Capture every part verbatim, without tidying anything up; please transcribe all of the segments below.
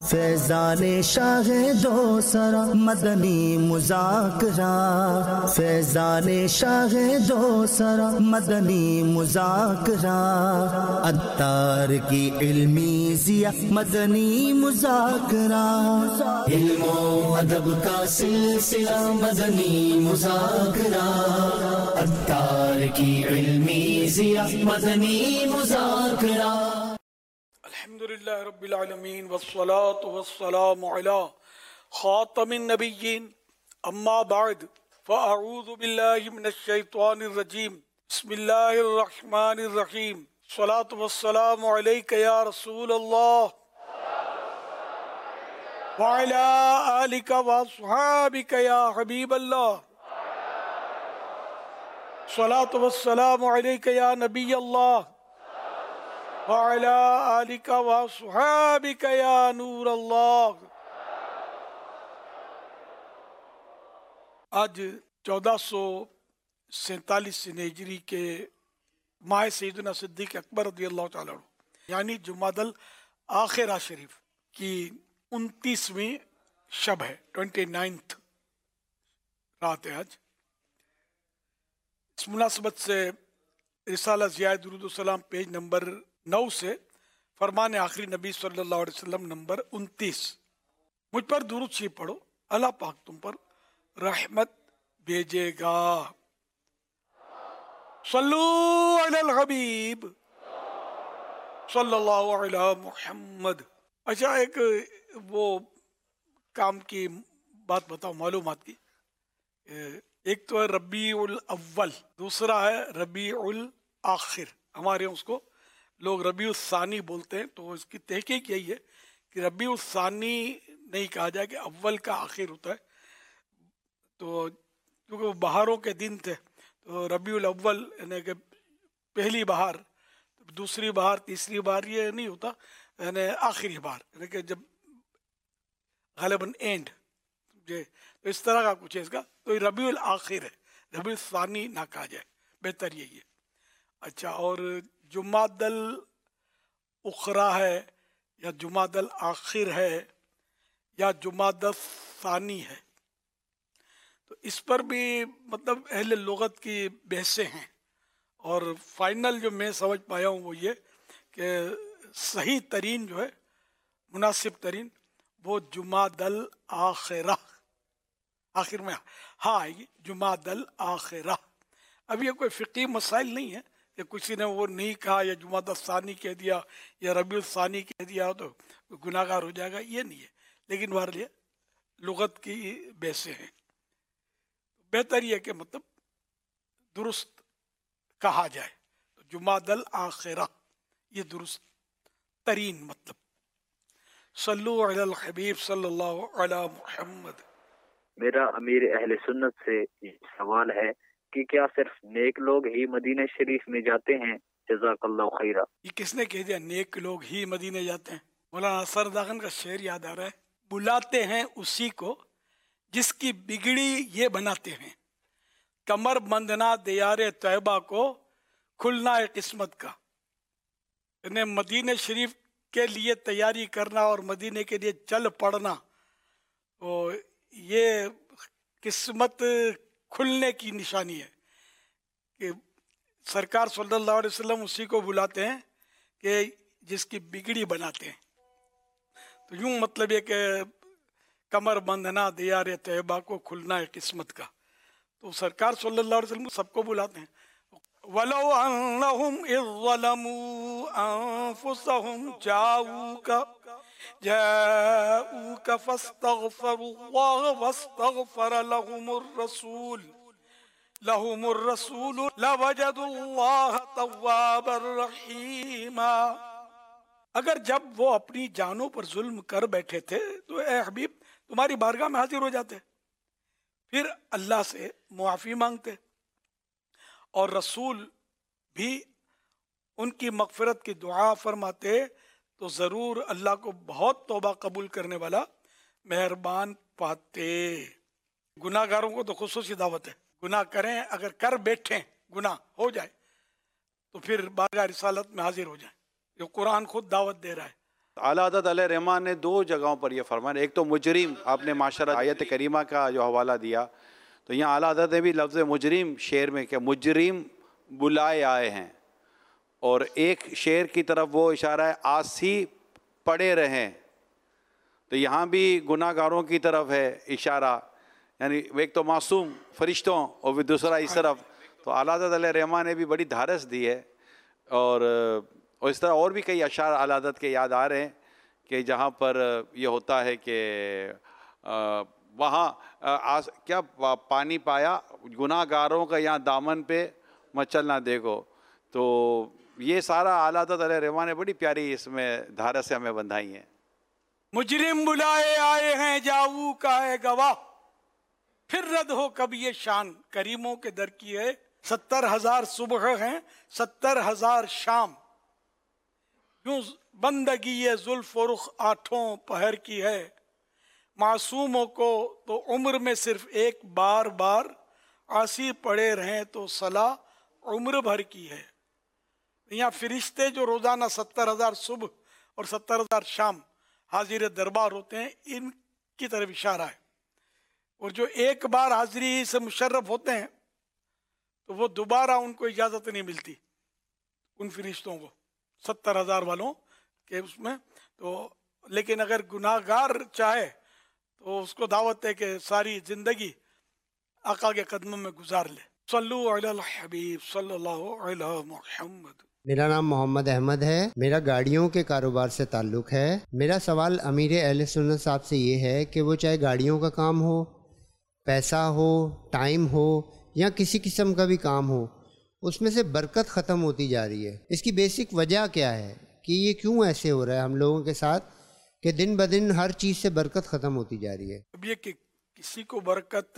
فیضان شاہ دو سرا مدنی مذاکرہ، فیضان شاہ دو سرا مدنی مذاکرہ، عطار کی علمی ضیاء مدنی مذاکرہ، علم و ادب کا سلسلہ مدنی مذاکرہ، عطار کی علمی ضیاء مدنی مذاکرہ۔ الحمدللہ رب العالمین والصلاة والسلام علی خاتم النبیین، اما بعد فاعوذ باللہ من الشیطان الرجیم، بسم اللہ الرحمن الرحیم، الصلاة والسلام علیک یا رسول اللہ وعلی آلک واصحابک یا حبیب اللہ، الصلاة والسلام علیک یا نبی اللہ وعلی آلک واصحابک یا نور اللہ۔ آج چودہ سو سینتالیس ہجری کے ماہ سیدنا صدیق اکبر رضی اللہ تعالیٰ عنہ یعنی جمادی الاخرہ شریف کی انتیسویں شب ہے، ٹوینٹی نائنتھ رات ہے آج۔ اس مناسبت سے رسالہ ضیاء درود السلام پیج نمبر نو سے فرمان آخری نبی صلی اللہ علیہ وسلم نمبر انتیس، مجھ پر درود شریف پڑھو، اللہ پاک تم پر رحمت بھیجے گا۔ صلو علی الحبیب صلی اللہ علی محمد۔ اچھا، ایک وہ کام کی بات بتاؤ، معلومات کی۔ ایک تو ہے ربیع الاول، دوسرا ہے ربیع الاخر۔ ہمارے اس کو لوگ ربیع الثانی بولتے ہیں، تو اس کی تحقیق یہی ہے کہ ربیع الثانی نہیں کہا جائے کہ اول کا آخر ہوتا ہے، تو کیونکہ وہ بہاروں کے دن تھے، تو ربیع الاول یعنی کہ پہلی بہار، دوسری بہار، تیسری بہار، یہ نہیں ہوتا، یعنی آخری بہار، یعنی کہ جب غالباً اینڈ، تو اس طرح کا کچھ ہے اس کا، تو یہ ربیع الاخر ہے، ربیع الثانی نہ کہا جائے، بہتر یہی ہے۔ اچھا، اور جمادی الاخری ہے یا جمادی الاخر ہے یا جمادی الثانی ہے، تو اس پر بھی مطلب اہل لغت کی بحثیں ہیں، اور فائنل جو میں سمجھ پایا ہوں وہ یہ کہ صحیح ترین جو ہے، مناسب ترین، وہ جمادی الاخرہ، آخر میں ہاں آئے گی، جمادی الاخرہ۔ اب یہ کوئی فقہی مسائل نہیں ہے کہ کسی نے وہ نہیں کہا یا جمادی الثانی کہہ دیا یا ربیع الثانی کہہ دیا تو گناہ گار ہو جائے گا، یہ نہیں ہے، لیکن بہرحال یہ لغت کی بحثیں ہیں۔ بہتر یہ کہ مطلب درست کہا جائے، تو جمادی الاخرہ یہ درست ترین مطلب۔ صلو علی الحبیب صلی اللہ علی محمد۔ میرا امیر اہل سنت سے یہ سوال ہے کہ کیا صرف نیک لوگ ہی مدینہ شریف میں جاتے ہیں؟ جزاک اللہ خیرہ۔ یہ کس نے کہہ دیا نیک لوگ ہی مدینہ جاتے ہیں؟ مولانا اثر داغن کا شعر یاد آ رہا ہے، بلاتے ہیں اسی کو جس کی بگڑی یہ بناتے ہیں، کمر بندنا دیار طیبہ کو کھلنا ہے قسمت کا۔ یعنی مدینہ شریف کے لیے تیاری کرنا اور مدینہ کے لیے چل پڑنا، تو یہ قسمت کھلنے کی نشانی ہے کہ سرکار صلی اللہ علیہ وسلم اسی کو بلاتے ہیں کہ جس کی بگڑی بناتے ہیں۔ تو یوں مطلب یہ کہ کمر بندھنا دیار طیبہ کو کھلنا ہے قسمت کا، تو سرکار صلی اللہ علیہ وسلم سب کو بلاتے ہیں۔ وَلَوْ أَنَّهُمْ إِذ ظَّلَمُوا أَنفُسَهُمْ جَاءُوكَ جَاءُوكَ فَاسْتَغْفَرُوا اللَّهَ وَاسْتَغْفَرَ لَهُمُ الرَّسُولُ لَهُمُ الرَّسُولُ لَوَجَدُوا اللَّهَ تَوَّابًا رَحِيمًا۔ اگر جب وہ اپنی جانوں پر ظلم کر بیٹھے تھے تو اے حبیب تمہاری بارگاہ میں حاضر ہو جاتے، پھر اللہ سے معافی مانگتے، اور رسول بھی ان کی مغفرت کی دعا فرماتے، تو ضرور اللہ کو بہت توبہ قبول کرنے والا مہربان پاتے۔ گناہ گاروں کو تو خصوصی دعوت ہے، گناہ کریں، اگر کر بیٹھیں گناہ ہو جائے تو پھر بارگاہ رسالت میں حاضر ہو جائیں، جو قرآن خود دعوت دے رہا ہے۔ اعلیٰ حضرت علیہ رحمٰن نے دو جگہوں پر یہ فرمایا، ایک تو مجرم، آپ نے ماشاءاللہ آیت کریمہ کا جو حوالہ دیا، تو یہاں اعلیٰ حضرت نے بھی لفظ مجرم شعر میں کہ مجرم بلائے آئے ہیں، اور ایک شعر کی طرف وہ اشارہ ہے آسی پڑے رہیں، تو یہاں بھی گناہ گاروں کی طرف ہے اشارہ، یعنی ایک تو معصوم فرشتوں اور پھر دوسرا اس طرف. تو اعلیٰ حضرت علیہ رحمٰن نے بھی بڑی دھارس دی ہے، اور اور اس طرح اور بھی کئی اشعار اعلیٰ حضرت کے یاد آ رہے ہیں کہ جہاں پر یہ ہوتا ہے کہ وہاں کیا پانی پایا گناہ گاروں کا یہاں دامن پہ مچل نہ دیکھو. تو یہ سارا اعلیٰ حضرت علیہ رحمٰن نے بڑی پیاری اس میں دھارس سے ہمیں بندھائی ہیں. مجرم بلائے آئے ہیں جاؤ کا ہے گواہ، پھر رد ہو کب یہ شان کریموں کے در کی ہے. ستر ہزار صبح ہیں ستر ہزار شام، یوں بندگی یہ زلف و رخ آٹھوں پہر کی ہے. معصوموں کو تو عمر میں صرف ایک بار بار، عاصی پڑے رہیں تو صلاح عمر بھر کی ہے. یہاں فرشتے جو روزانہ ستر ہزار صبح اور ستر ہزار شام حاضر دربار ہوتے ہیں، ان کی طرف اشارہ ہے. اور جو ایک بار حاضری سے مشرف ہوتے ہیں تو وہ دوبارہ ان کو اجازت نہیں ملتی، ان فرشتوں کو ستر ہزار والوں کے اس میں. تو لیکن اگر گناہ گار چاہے تو اس کو دعوت ہے کہ ساری زندگی آقا کے قدموں میں گزار لے. صلو علی الحبیب صلی اللہ علیہ محمد. میرا نام محمد احمد ہے، میرا گاڑیوں کے کاروبار سے تعلق ہے. میرا سوال امیر اہل سنت صاحب سے یہ ہے کہ وہ چاہے گاڑیوں کا کام ہو، پیسہ ہو، ٹائم ہو، یا کسی قسم کا بھی کام ہو، اس میں سے برکت ختم ہوتی جا رہی ہے. اس کی بیسک وجہ کیا ہے کہ یہ کیوں ایسے ہو رہا ہے ہم لوگوں کے ساتھ کہ دن بدن ہر چیز سے برکت ختم ہوتی جا رہی ہے؟ اب یہ کہ کسی کو برکت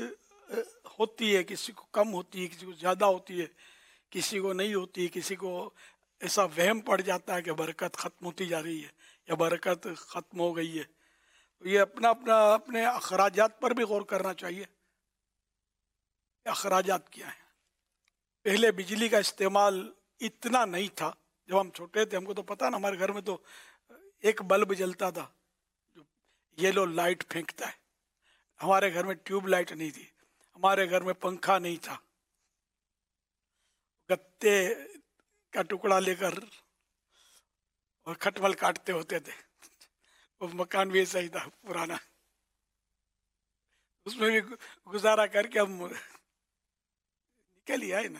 ہوتی ہے، کسی کو کم ہوتی ہے، کسی کو زیادہ ہوتی ہے، کسی کو نہیں ہوتی، کسی کو ایسا وہم پڑ جاتا ہے کہ برکت ختم ہوتی جا رہی ہے یا برکت ختم ہو گئی ہے. یہ اپنا اپنا اپنے اخراجات پر بھی غور کرنا چاہیے. اخراجات کیا ہیں؟ پہلے بجلی کا استعمال اتنا نہیں تھا. جب ہم چھوٹے تھے ہم کو تو پتا نا، ہمارے گھر میں تو ایک بلب جلتا تھا جو یلو لائٹ پھینکتا ہے. ہمارے گھر میں ٹیوب لائٹ نہیں تھی، ہمارے گھر میں پنکھا نہیں تھا. گتے کا ٹکڑا لے کر اور کھٹمل کاٹتے ہوتے تھے. وہ مکان بھی ایسا ہی تھا پرانا، اس میں بھی گزارا کر کے ہم نکل ہی آئے نا.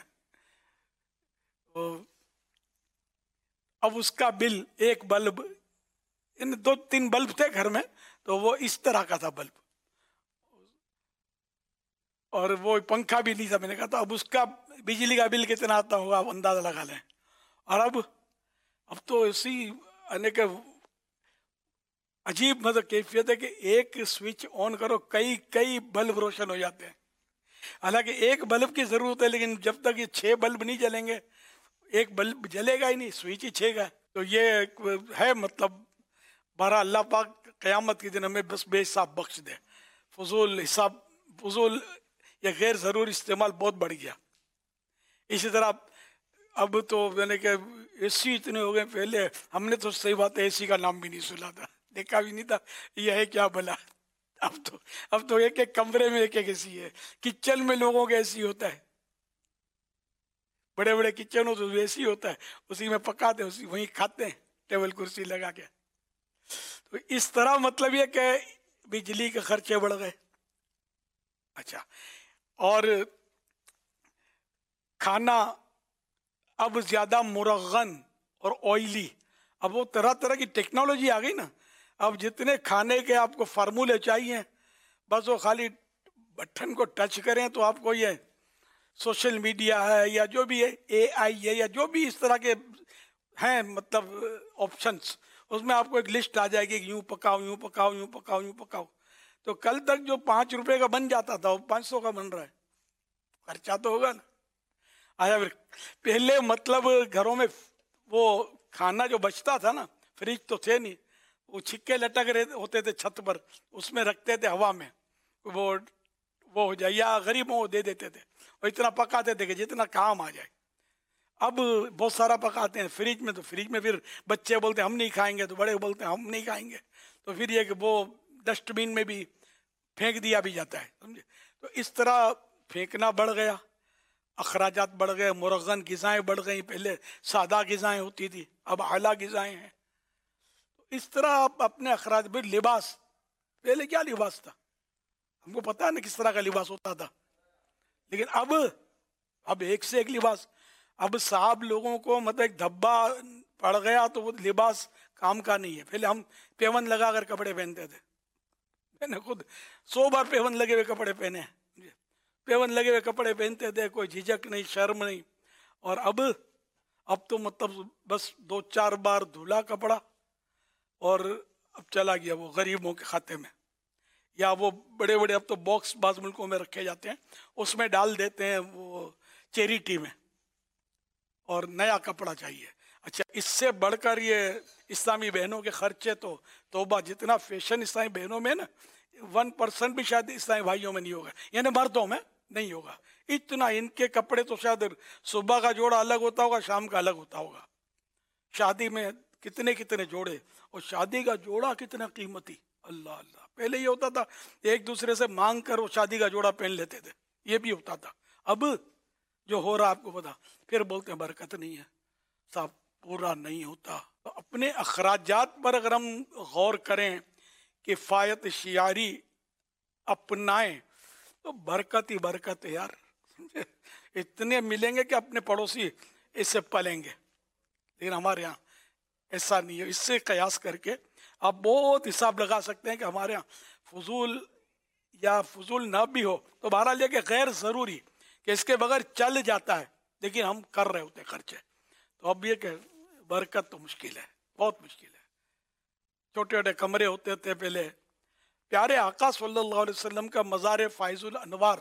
اب اس کا بل ایک بلب، ان دو تین بلب تھے گھر میں، تو وہ اس طرح کا تھا بلب، اور وہ پنکھا بھی نہیں تھا. میں نے کہا تھا اب اس کا بجلی کا بل کتنا آتا ہوگا آپ اندازہ لگا لیں. اور اب اب تو ایسی یعنی کہ عجیب مطلب کیفیت ہے کہ ایک سوئچ آن کرو کئی کئی بلب روشن ہو جاتے ہیں. حالانکہ ایک بلب کی ضرورت ہے، لیکن جب تک یہ چھ بلب نہیں جلیں گے ایک بلب جلے گا ہی نہیں، سوئچ ہی چھ گا. تو یہ ہے مطلب بارہ اللہ پاک قیامت کے دن ہمیں بس بے حساب بخش دے. فضول حساب، فضول یا غیر ضرور استعمال بہت بڑھ گیا. اسی طرح اب تو یعنی کہ اے سی اتنے ہو گئے. پہلے ہم نے تو صحیح بات ہے اے سی کا نام بھی نہیں سنا تھا، دیکھا بھی نہیں تھا یہ ہے کیا بلا. اب تو اب تو ایک ایک کمرے میں ایک ایک اے سی ہے. کچن میں لوگوں کا اے سی ہوتا ہے، بڑے بڑے کچن ہو تو اے سی ہوتا ہے، اسی میں پکاتے ہیں، اسی وہیں کھاتے ہیں ٹیبل کرسی لگا کے. تو اس طرح مطلب یہ کہ بجلی کے خرچے بڑھ گئے. اچھا، اور کھانا اب زیادہ مرغن اور آئلی، اب وہ طرح طرح کی ٹیکنالوجی آ گئی نا. اب جتنے کھانے کے آپ کو فارمولے چاہیے بس وہ خالی بٹن کو ٹچ کریں تو آپ کو یہ سوشل میڈیا ہے یا جو بھی ہے اے آئی ہے یا جو بھی اس طرح کے ہیں مطلب آپشنس، اس میں آپ کو ایک لسٹ آ جائے گی کہ یوں پکاؤ یوں پکاؤ یوں پکاؤ یوں پکاؤ. تو کل تک جو پانچ روپے کا بن جاتا تھا وہ پانچ سو کا بن رہا ہے. خرچہ تو ہوگا نا. آیا پھر پہلے مطلب گھروں میں وہ کھانا جو بچتا تھا نا، فریج تو تھے نہیں، وہ چھکے لٹک رہے ہوتے تھے چھت پر، اس میں رکھتے تھے ہوا میں، وہ وہ ہو جائے، یا غریبوں کو دے دیتے تھے اور اتنا پکاتے تھے کہ جتنا کام آ جائے. اب بہت سارا پکاتے ہیں فریج میں، تو فریج میں پھر بچے بولتے ہیں ہم نہیں کھائیں گے، تو بڑے بولتے ہیں ہم نہیں کھائیں گے، تو پھر یہ کہ وہ ڈسٹ بین میں بھی پھینک دیا بھی جاتا ہے، سمجھے؟ تو اس طرح پھینکنا بڑھ گیا، اخراجات بڑھ گئے، مرغن غذائیں بڑھ گئیں، پہلے سادہ غذائیں ہوتی تھی، اب اعلیٰ غذائیں ہیں. تو اس طرح آپ اپنے اخراج بھی. لباس، پہلے کیا لباس تھا؟ ہم کو پتا ہے نا کس طرح کا لباس ہوتا تھا، لیکن اب اب ایک سے ایک لباس. اب صاحب لوگوں کو مطلب ایک دھبا پڑ گیا تو وہ لباس کام کا نہیں ہے. پہلے ہم پیون لگا کر کپڑے پہنتے تھے، میں نے خود سو بار پیون لگے ہوئے کپڑے پہنے ہیں، پیون لگے ہوئے کپڑے پہنتے تھے، کوئی جھجک نہیں، شرم نہیں. اور اب اب تو مطلب بس دو چار بار دھلا کپڑا اور اب چلا گیا وہ غریبوں کے کھاتے میں، یا وہ بڑے بڑے اب تو باکس بعض ملکوں میں رکھے جاتے ہیں، اس میں ڈال دیتے ہیں وہ چیریٹی میں، اور نیا کپڑا چاہیے. اچھا، اس سے بڑھ کر یہ اسلامی بہنوں کے خرچے تو توبہ، جتنا فیشن اسلامی بہنوں میں نا، ون پرسنٹ بھی شاید اسلامی بھائیوں میں نہیں ہوگا، یعنی مردوں میں نہیں ہوگا. اتنا ان کے کپڑے تو شاید صبح کا جوڑا الگ ہوتا ہوگا، شام کا الگ ہوتا ہوگا. شادی میں کتنے کتنے جوڑے، اور شادی کا جوڑا کتنا قیمتی. اللہ اللہ، پہلے یہ ہوتا تھا ایک دوسرے سے مانگ کر وہ شادی کا جوڑا پہن لیتے تھے، یہ بھی ہوتا تھا. اب جو ہو رہا آپ کو پتا، پھر بولتے ہیں برکت نہیں ہے، صاحب پورا نہیں ہوتا. تو اپنے اخراجات پر اگر ہم غور کریں، کفایت شعاری اپنائیں، تو برکت ہی برکت ہے یار. اتنے ملیں گے کہ اپنے پڑوسی اس سے پلیں گے، لیکن ہمارے یہاں ایسا نہیں ہے. اس سے قیاس کر کے آپ بہت حساب لگا سکتے ہیں کہ ہمارے یہاں فضول یا فضول نہ بھی ہو تو بہرحال یہ کہ غیر ضروری کہ اس کے بغیر چل جاتا ہے، لیکن ہم کر رہے ہوتے خرچے. تو اب یہ کہ برکت تو مشکل ہے، بہت مشکل ہے. چھوٹے چھوٹے کمرے ہوتے تھے پہلے. پیارے آقا صلی اللہ علیہ وسلم کا مزار فائز الانوار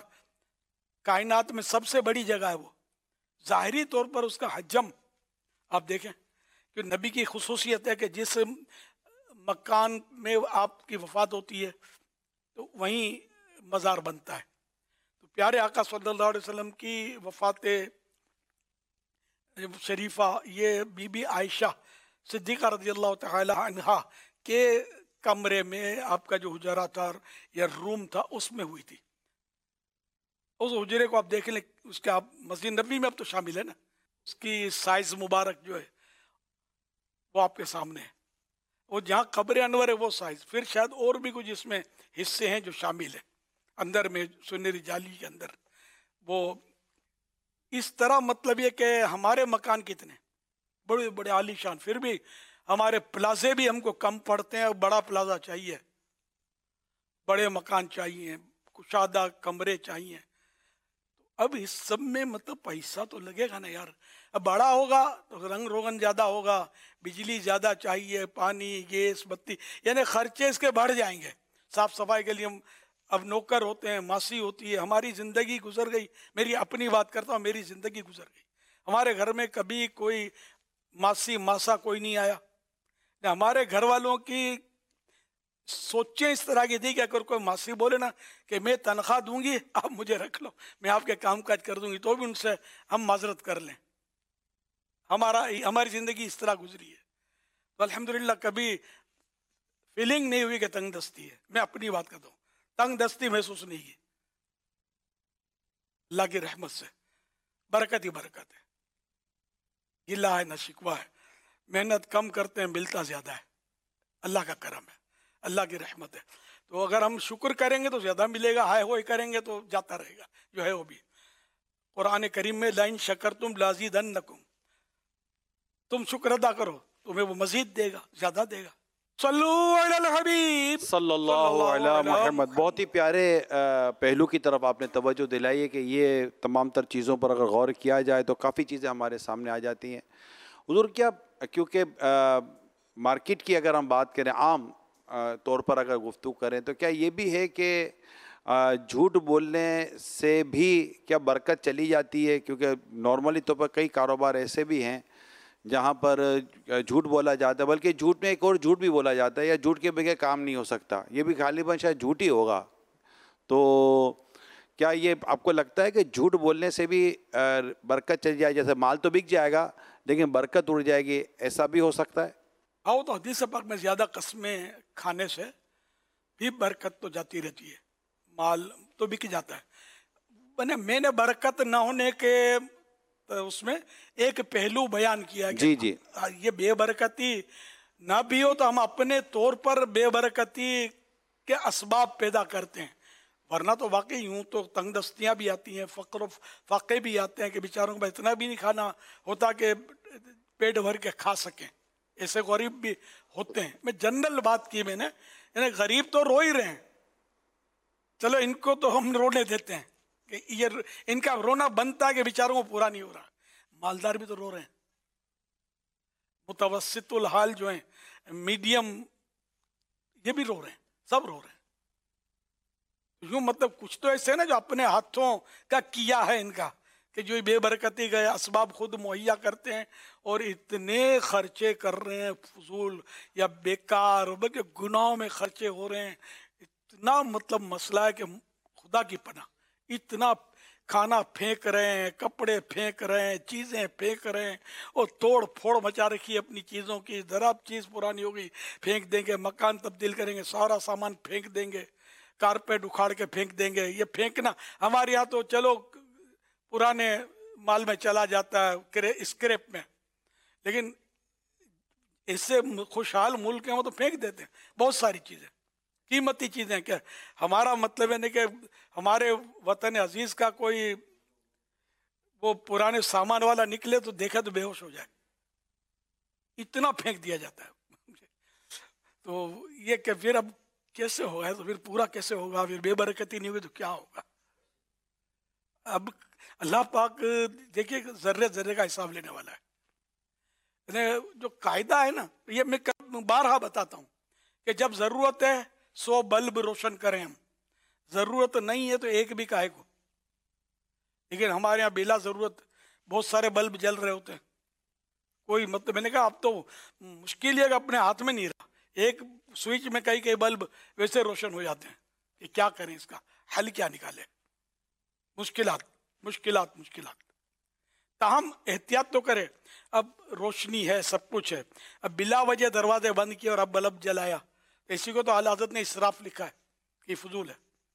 کائنات میں سب سے بڑی جگہ ہے. وہ ظاہری طور پر اس کا حجم آپ دیکھیں کہ نبی کی خصوصیت ہے کہ جس مکان میں آپ کی وفات ہوتی ہے تو وہیں مزار بنتا ہے. تو پیارے آقا صلی اللہ علیہ وسلم کی وفات شریفہ یہ بی بی عائشہ صدیقہ رضی اللہ تعالی عنہا کے کمرے میں، آپ کا جو حجرہ تھا یا روم تھا، اس میں ہوئی تھی. اس حجرے کو آپ دیکھ لیں، اس کے آپ مسجد نبوی میں اب تو شامل ہے نا، اس کی سائز مبارک جو ہے وہ آپ کے سامنے ہے. وہ جہاں قبر انور ہے وہ سائز، پھر شاید اور بھی کچھ اس میں حصے ہیں جو شامل ہیں اندر میں سنہری جالی کے اندر. وہ اس طرح مطلب یہ کہ ہمارے مکان کتنے بڑے بڑے عالی شان، پھر بھی ہمارے پلازے بھی ہم کو کم پڑتے ہیں. بڑا پلازا چاہیے، بڑے مکان چاہیے، کشادہ کمرے چاہیے. اب اس سب میں مطلب پیسہ تو لگے گا نا یار. اب بڑا ہوگا تو رنگ روغن زیادہ ہوگا، بجلی زیادہ چاہیے، پانی، گیس، بتی، یعنی خرچے اس کے بڑھ جائیں گے. صاف صفائی کے لیے ہم اب نوکر ہوتے ہیں، ماسی ہوتی ہے. ہماری زندگی گزر گئی، میری اپنی بات کرتا ہوں، میری زندگی گزر گئی. ہمارے گھر میں کبھی کوئی ماسی ماسا کوئی نہیں آیا. ہمارے گھر والوں کی سوچیں اس طرح کی تھی کہ اگر کوئی ماسی بولے نا کہ میں تنخواہ دوں گی، آپ مجھے رکھ لو، میں آپ کے کام کاج کر دوں گی، تو بھی ان سے ہم معذرت کر لیں. ہمارا ہماری زندگی اس طرح گزری ہے. تو الحمدللہ کبھی فیلنگ نہیں ہوئی کہ تنگ دستی ہے. میں اپنی بات کرتا ہوں، تنگ دستی محسوس نہیں کی. اللہ کی رحمت سے برکت ہی برکت ہے. گلہ ہے نہ شکوہ ہے. محنت کم کرتے ہیں، ملتا زیادہ ہے. اللہ کا کرم ہے، اللہ کی رحمت ہے. تو اگر ہم شکر کریں گے تو زیادہ ملے گا، ہائے ہوئے کریں گے تو جاتا رہے گا جو ہے وہ بھی. قرآن کریم میں لئن شکرتم لازیدنکم، تم شکر ادا کرو تمہیں وہ مزید دے گا، زیادہ دے گا. صلو علی الحبیب صلی اللہ علیہ محمد. بہت ہی پیارے پہلو کی طرف آپ نے توجہ دلائی ہے کہ یہ تمام تر چیزوں پر اگر غور کیا جائے تو کافی چیزیں ہمارے سامنے آ جاتی ہیں. حضور کیا، کیونکہ مارکیٹ کی اگر ہم بات کریں، عام طور پر اگر گفتگو کریں، تو کیا یہ بھی ہے کہ جھوٹ بولنے سے بھی کیا برکت چلی جاتی ہے؟ کیونکہ نارملی طور پر کئی کاروبار ایسے بھی ہیں جہاں پر جھوٹ بولا جاتا ہے، بلکہ جھوٹ میں ایک اور جھوٹ بھی بولا جاتا ہے، یا جھوٹ کے بغیر کام نہیں ہو سکتا، یہ بھی غالباً شاید جھوٹ ہی ہوگا. تو کیا یہ آپ کو لگتا ہے کہ جھوٹ بولنے سے بھی برکت چلی جائے؟ جیسے مال تو بک جائے گا لیکن برکت اڑ جائے گی، ایسا بھی ہو سکتا ہے؟ آؤ تو حدیث پاک میں زیادہ قسمیں کھانے سے بھی برکت تو جاتی رہتی ہے، مال تو بک جاتا ہے۔ میں نے برکت نہ ہونے کے اس میں ایک پہلو بیان کیا کہ جی جی یہ بے برکتی نہ بھی ہو تو ہم اپنے طور پر بے برکتی کے اسباب پیدا کرتے ہیں، ورنہ تو واقعی یوں تو تنگ دستیاں بھی آتی ہیں، فقر و فاقے بھی آتے ہیں کہ بیچاروں کو اتنا بھی نہیں کھانا ہوتا کہ پیٹ بھر کے کھا سکیں، ایسے غریب بھی ہوتے ہیں۔ میں جنرل بات کی میں نے، یعنی غریب تو رو ہی رہے ہیں، چلو ان کو تو ہم رونے دیتے ہیں کہ یہ ان کا رونا بنتا ہے کہ بیچاروں کو پورا نہیں ہو رہا، مالدار بھی تو رو رہے ہیں، متوسط الحال جو ہیں، میڈیم، یہ بھی رو رہے ہیں، سب رو رہے ہیں۔ یوں مطلب کچھ تو ایسے نا جو اپنے ہاتھوں کا کیا ہے ان کا، کہ جو بے برکتی گئے اسباب خود مہیا کرتے ہیں اور اتنے خرچے کر رہے ہیں فضول یا بیکار، بلکہ گناہوں میں خرچے ہو رہے ہیں۔ اتنا مطلب مسئلہ ہے کہ خدا کی پناہ، اتنا کھانا پھینک رہے ہیں، کپڑے پھینک رہے ہیں، چیزیں پھینک رہے ہیں، اور توڑ پھوڑ مچا رکھی ہے اپنی چیزوں کی، ذرا چیز پرانی ہو گئی پھینک دیں گے، مکان تبدیل کریں گے سارا سامان پھینک دیں گے، کارپیٹ اکھاڑ کے پھینک دیں گے۔ یہ پھینکنا ہمارے یہاں تو چلو پرانے مال میں چلا جاتا ہے، اسکریپ میں، لیکن ایسے خوشحال ملک ہیں وہ تو پھینک دیتے ہیں بہت ساری چیزیں، قیمتی چیزیں۔ کیا ہمارا مطلب ہے نہیں کہ ہمارے وطن عزیز کا کوئی وہ پرانے سامان والا نکلے تو دیکھے تو بے ہوش ہو جائے، اتنا پھینک دیا جاتا ہے۔ تو یہ کہ پھر اب کیسے ہوگا، تو پھر پورا کیسے ہوگا، پھر بے برکتی نہیں ہوگی تو کیا ہوگا؟ اب اللہ پاک دیکھیے ذرے ذرے کا حساب لینے والا ہے۔ جو قاعدہ ہے نا، یہ میں بارہا بتاتا ہوں کہ جب ضرورت ہے سو بلب روشن کریں ہم، ضرورت نہیں ہے تو ایک بھی کاہے کو۔ لیکن ہمارے یہاں بلا ضرورت بہت سارے بلب جل رہے ہوتے ہیں، کوئی مطلب، میں نے کہا اب تو مشکل ہے کہ اپنے ہاتھ میں نہیں رہا، ایک سوئچ میں کئی کئی بلب ویسے روشن ہو جاتے ہیں کہ کیا کریں، اس کا حل کیا نکالے؟ مشکلات مشکلات مشکلات تاہم احتیاط تو کرے۔ اب روشنی ہے، سب کچھ ہے، اب بلا وجہ دروازے بند کیے اور اب بلب جلایا، اسی کو تو اعلیٰ حضرت نے اسراف لکھا ہے کہ فضول ہے۔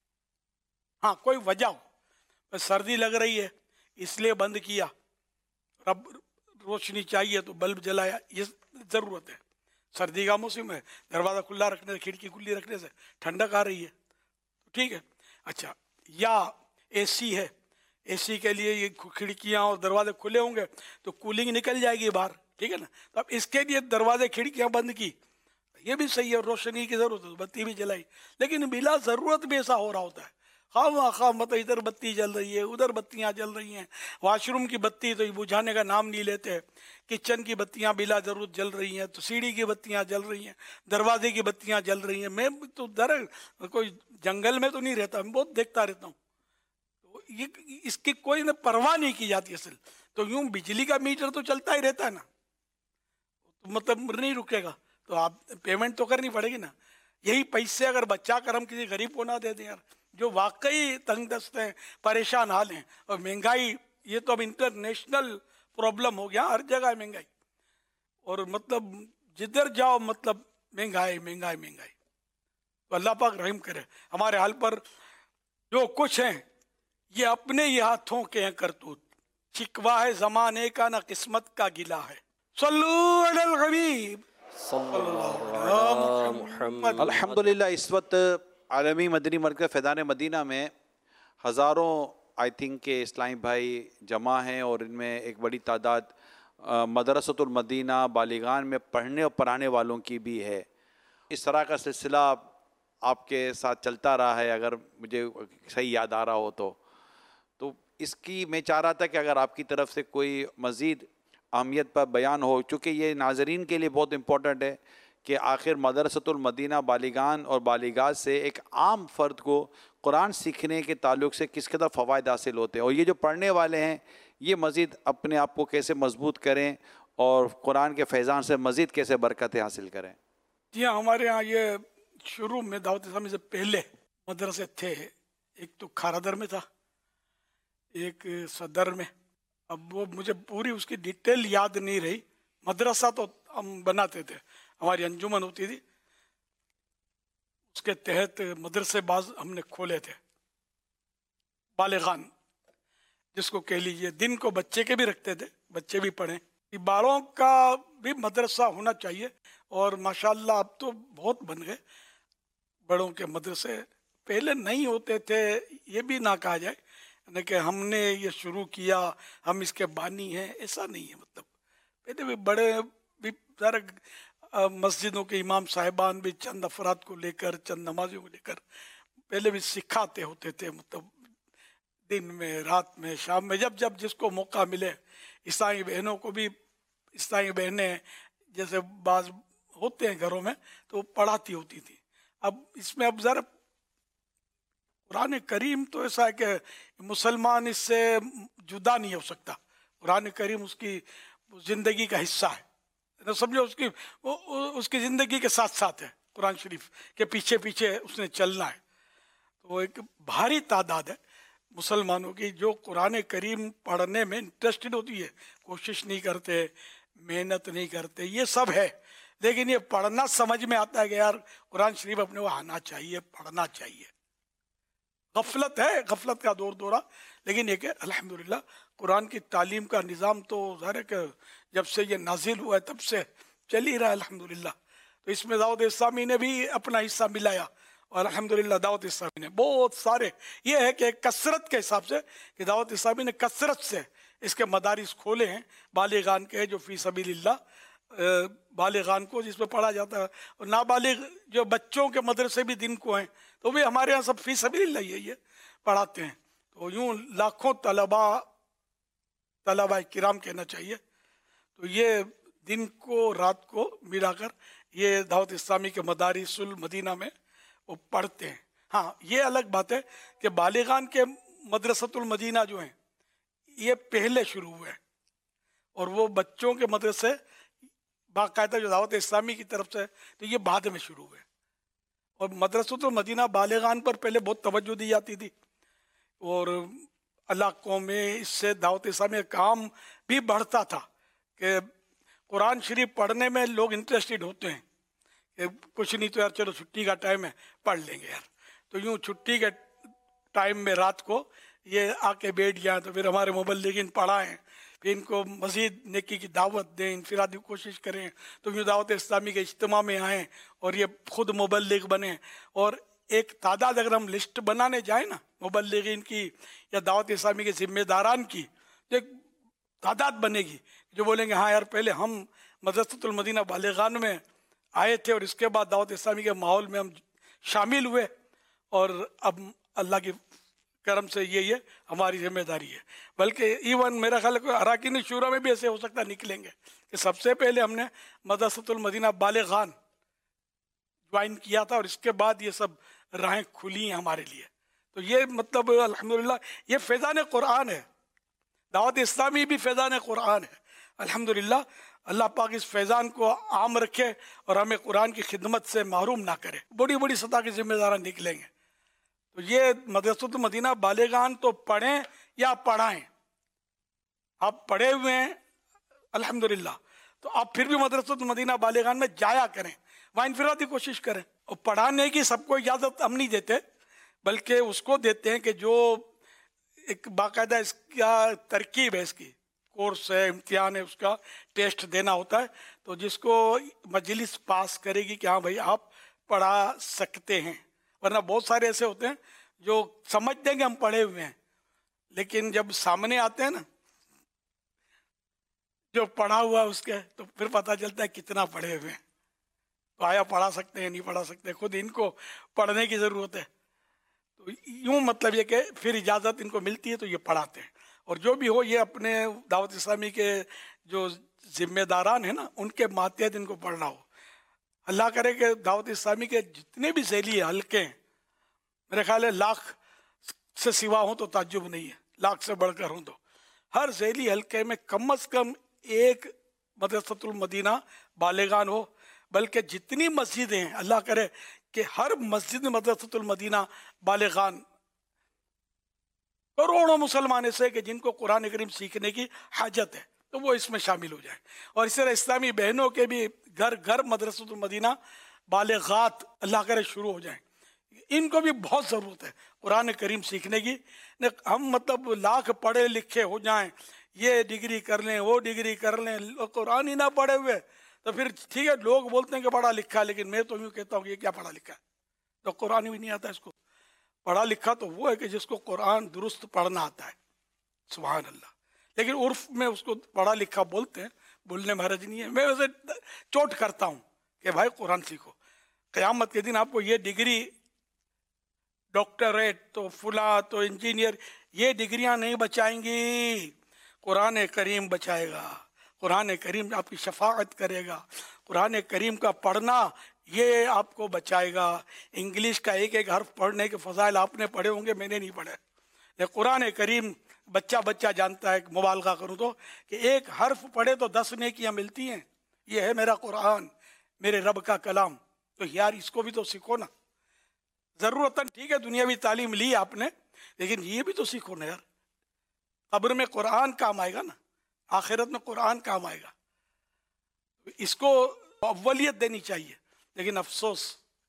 ہاں کوئی وجہ ہو، سردی لگ رہی ہے اس لیے بند کیا، اب روشنی چاہیے تو بلب جلایا، یہ ضرورت ہے، سردی کا موسم ہے، دروازہ کھلا رکھنے سے، کھڑکی کھلی رکھنے سے ٹھنڈک آ رہی ہے، ٹھیک ہے۔ اچھا، یا اے سی ہے، اے سی کے لیے یہ کھڑکیاں اور دروازے کھلے ہوں گے تو کولنگ نکل جائے گی باہر، ٹھیک ہے نا، تو اب اس کے لیے دروازے کھڑکیاں بند کی، یہ بھی صحیح ہے، روشنی کی ضرورت ہے، بتی بھی جلائی، لیکن بلا ضرورت بھی ایسا ہو رہا ہوتا ہے، خواہ خواہ مطلب ادھر بتی جل رہی ہے، ادھر بتیاں جل رہی ہیں، واش روم کی بتی تو بجھانے کا نام نہیں لیتے، کچن کی بتیاں بلا ضرورت جل رہی ہیں، تو سیڑھی کی بتیاں جل رہی ہیں، دروازے کی بتیاں جل رہی ہیں۔ میں تو در کوئی جنگل میں تو نہیں رہتا، میں بہت دیکھتا رہتا ہوں، تو یہ اس کی کوئی نہ پرواہ نہیں کی جاتی اصل تو۔ یوں بجلی کا میٹر تو چلتا ہی رہتا ہے نا، مطلب نہیں رکے گا تو آپ پیمنٹ تو کرنی پڑے گی نا۔ یہی پیسے اگر بچا کر ہم کسی غریب کو نہ دے دیں یار، جو واقعی تنگ دست ہیں، پریشان حال ہیں، اور مہنگائی یہ تو اب انٹرنیشنل پرابلم ہو گیا، ہر جگہ مہنگائی، اور مطلب جدھر جاؤ مطلب مہنگائی مہنگائی مہنگائی۔ تو اللہ پاک رحم کرے ہمارے حال پر۔ جو کچھ ہیں یہ اپنے ہی ہاتھوں کے ہیں کرتوت، شکوا ہے زمانے کا نہ قسمت کا گلا ہے۔ صلو علی الحبیب الحمدللہ۔ اس وقت عالمی مدنی مرکز فیضان مدینہ میں ہزاروں آئی تھنک کہ اسلامی بھائی جمع ہیں، اور ان میں ایک بڑی تعداد مدرسۃ المدینہ بالغان میں پڑھنے اور پڑھانے والوں کی بھی ہے۔ اس طرح کا سلسلہ آپ کے ساتھ چلتا رہا ہے، اگر مجھے صحیح یاد آ رہا ہو تو تو اس کی میں چاہ رہا تھا کہ اگر آپ کی طرف سے کوئی مزید اہمیت پر بیان ہو، چونکہ یہ ناظرین کے لیے بہت امپورٹنٹ ہے کہ آخر مدرسۃ المدینہ بالغان اور بالغات سے ایک عام فرد کو قرآن سیکھنے کے تعلق سے کس قدر فوائد حاصل ہوتے ہیں، اور یہ جو پڑھنے والے ہیں یہ مزید اپنے آپ کو کیسے مضبوط کریں اور قرآن کے فیضان سے مزید کیسے برکتیں حاصل کریں۔ جی ہاں، ہمارے ہاں یہ شروع میں دعوت اسلامی سے پہلے مدرسے تھے، ایک تو کھارادر میں تھا، ایک صدر میں. اب وہ مجھے پوری اس کی ڈیٹیل یاد نہیں رہی. مدرسہ تو ہم بناتے تھے، ہماری انجمن ہوتی تھی، اس کے تحت مدرسے باز ہم نے کھولے تھے. بالغان جس کو کہہ لیجیے، دن کو بچے کے بھی رکھتے تھے، بچے بھی پڑھیں. باروں کا بھی مدرسہ ہونا چاہیے. اور ماشاءاللہ اب تو بہت بن گئے بڑوں کے مدرسے. پہلے نہیں ہوتے تھے، یہ بھی نہ کہا جائے کہ ہم نے یہ شروع کیا، ہم اس کے بانی ہیں، ایسا نہیں ہے. مطلب پہلے بھی بڑے بھی سارے مسجدوں کے امام صاحبان بھی چند افراد کو لے کر، چند نمازیوں کو لے کر پہلے بھی سکھاتے ہوتے تھے. مطلب دن میں، رات میں، شام میں، جب جب جس کو موقع ملے. عیسائی بہنوں کو بھی، عیسائی بہنیں جیسے بعض ہوتے ہیں گھروں میں، تو وہ پڑھاتی ہوتی تھی. اب اس میں اب ذرا قرآن کریم تو ایسا ہے کہ مسلمان اس سے جدا نہیں ہو سکتا. قرآن کریم اس کی زندگی کا حصہ ہے، سمجھو اس کی اس کی زندگی کے ساتھ ساتھ ہے. قرآن شریف کے پیچھے پیچھے اس نے چلنا ہے. تو ایک بھاری تعداد ہے مسلمانوں کی جو قرآن کریم پڑھنے میں انٹرسٹڈ ہوتی ہے، کوشش نہیں کرتے، محنت نہیں کرتے، یہ سب ہے. لیکن یہ پڑھنا سمجھ میں آتا ہے کہ یار قرآن شریف اپنے کو آنا چاہیے، پڑھنا چاہیے. غفلت ہے، غفلت کا دور دورہ. لیکن یہ کہ الحمدللہ قرآن کی تعلیم کا نظام تو ظاہر ہے کہ جب سے یہ نازل ہوا ہے تب سے چل ہی رہا ہے الحمدللہ. تو اس میں دعوت اسلامی نے بھی اپنا حصہ ملایا، اور الحمدللہ دعوت اسلامی نے بہت سارے، یہ ہے کہ کثرت کے حساب سے کہ دعوت اسلامی نے کثرت سے اس کے مدارس کھولے ہیں بالغان کے، جو فی سبیل اللہ بالغان کو جس میں پڑھا جاتا ہے. اور نابالغ جو بچوں کے مدرسے بھی دن کو ہیں، تو بھی ہمارے ہاں سب فی سبیل اللہ یہ پڑھاتے ہیں. تو یوں لاکھوں طلباء طلباء کرام کہنا چاہیے. تو یہ دن کو رات کو ملا کر یہ دعوت اسلامی کے مدارس المدینہ میں وہ پڑھتے ہیں. ہاں یہ الگ بات ہے کہ بالغان کے مدرسۃ المدینہ جو ہیں یہ پہلے شروع ہوئے، اور وہ بچوں کے مدرسے باقاعدہ جو دعوت اسلامی کی طرف سے تو یہ بعد میں شروع ہوئے. اور مدرسۃ المدینہ بالغان پر پہلے بہت توجہ دی جاتی تھی، اور علاقوں میں اس سے دعوت اسلامی کا کام بھی بڑھتا تھا کہ قرآن شریف پڑھنے میں لوگ انٹرسٹڈ ہوتے ہیں کہ کچھ نہیں تو یار چلو چھٹی کا ٹائم ہے پڑھ لیں گے یار. تو یوں چھٹی کے ٹائم میں رات کو یہ آ کے بیٹھ جائیں، تو پھر ہمارے مبلغین پڑھائیں، پھر ان کو مزید نیکی کی دعوت دیں، انفرادی کوشش کریں. تو یوں دعوت اسلامی کے اجتماع میں آئیں اور یہ خود مبلغ بنیں. اور ایک تعداد اگر ہم لسٹ بنانے جائیں نا مبلغین کی یا دعوت اسلامی کے ذمہ داران کی، تو ایک تعداد بنے گی جو بولیں گے ہاں یار پہلے ہم مدرسۃ المدینہ بالغان میں آئے تھے، اور اس کے بعد دعوت اسلامی کے ماحول میں ہم شامل ہوئے، اور اب اللہ کی کرم سے یہ یہ ہماری ذمہ داری ہے. بلکہ ایون میرا خیال ہے اراکین شورا میں بھی ایسے ہو سکتا نکلیں گے کہ سب سے پہلے ہم نے مدرسۃ المدینہ بالغان جوائن کیا تھا، اور اس کے بعد یہ سب راہیں کھلی ہیں ہمارے لیے. تو یہ مطلب الحمدللہ یہ فیضان قرآن ہے، دعوت اسلامی بھی فیضان قرآن ہے. الحمدللہ اللہ پاک اس فیضان کو عام رکھے اور ہمیں قرآن کی خدمت سے محروم نہ کرے. بڑی بڑی سطح کے ذمہ داران نکلیں گے. تو یہ مدرسۃ المدینہ بالغان تو پڑھیں یا پڑھائیں، آپ پڑھے ہوئے ہیں الحمدللہ، تو آپ پھر بھی مدرسۃ المدینہ بالغان میں جایا کریں، وہاں انفرادی کوشش کریں. اور پڑھانے کی سب کو اجازت ہم نہیں دیتے، بلکہ اس کو دیتے ہیں کہ جو ایک باقاعدہ اس کا ترکیب ہے، اس کی کورس ہے، امتحان ہے، اس کا ٹیسٹ دینا ہوتا ہے. تو جس کو مجلس پاس کرے گی کہ ہاں بھائی آپ پڑھا سکتے ہیں. ورنہ بہت سارے ایسے ہوتے ہیں جو سمجھتے ہیں کہ ہم پڑھے ہوئے ہیں، لیکن جب سامنے آتے ہیں نا جو پڑھا ہوا اس کے، تو پھر پتہ چلتا ہے کتنا پڑھے ہوئے ہیں. تو آیا پڑھا سکتے ہیں نہیں پڑھا سکتے، خود ان کو پڑھنے کی ضرورت ہے. تو یوں مطلب یہ کہ پھر اجازت ان کو ملتی ہے تو یہ پڑھاتے ہیں. اور جو بھی ہو یہ اپنے دعوت اسلامی کے جو ذمہ داران ہیں نا ان کے ماتحت ان کو پڑھنا ہو. اللہ کرے کہ دعوت اسلامی کے جتنے بھی ذیلی حلقے ہیں، میرے خیال ہے لاکھ سے سوا ہوں تو تعجب نہیں ہے، لاکھ سے بڑھ کر ہوں تو ہر ذیلی حلقے میں کم از کم ایک مدرسۃ المدینہ بالغان ہو. بلکہ جتنی مسجدیں ہیں اللہ کرے کہ ہر مسجد میں مدرسۃ المدینہ بالغان کروڑوں مسلمان ایسے کہ جن کو قرآن کریم سیکھنے کی حاجت ہے، تو وہ اس میں شامل ہو جائیں. اور اس طرح اسلامی بہنوں کے بھی گھر گھر مدرسۃ المدینہ بالغات اللہ کرے شروع ہو جائیں. ان کو بھی بہت ضرورت ہے قرآن کریم سیکھنے کی. ہم مطلب لاکھ پڑھے لکھے ہو جائیں، یہ ڈگری کر لیں وہ ڈگری کر لیں، قرآن ہی نہ پڑھے ہوئے تو پھر ٹھیک ہے لوگ بولتے ہیں کہ پڑھا لکھا، لیکن میں تو یوں کہتا ہوں کہ یہ کیا پڑھا لکھا ہے، تو قرآن بھی نہیں آتا اس کو. پڑھا لکھا تو وہ ہے کہ جس کو قرآن درست پڑھنا آتا ہے، سبحان اللہ. لیکن عرف میں اس کو پڑھا لکھا بولتے ہیں، بولنے میں حرج نہیں ہے. میں ویسے چوٹ کرتا ہوں کہ بھائی قرآن سیکھو. قیامت کے دن آپ کو یہ ڈگری، ڈاکٹریٹ تو فلاں تو انجینئر، یہ ڈگریاں نہیں بچائیں گی، قرآن کریم بچائے گا. قرآن کریم آپ کی شفاعت کرے گا. قرآن کریم کا پڑھنا یہ آپ کو بچائے گا. انگلش کا ایک ایک حرف پڑھنے کے فضائل آپ نے پڑھے ہوں گے، میں نے نہیں پڑھے. لیکن قرآن کریم بچہ بچہ جانتا ہے، مبالغہ کروں تو، کہ ایک حرف پڑھے تو دس نیکیاں ملتی ہیں. یہ ہے میرا قرآن، میرے رب کا کلام. تو یار اس کو بھی تو سیکھو نا. ضرورتاً ٹھیک ہے دنیاوی تعلیم لی آپ نے، لیکن یہ بھی تو سیکھو نا یار. قبر میں قرآن کام آئے گا نا، آخرت میں قرآن کام آئے گا. اس کو اولیت دینی چاہیے. لیکن افسوس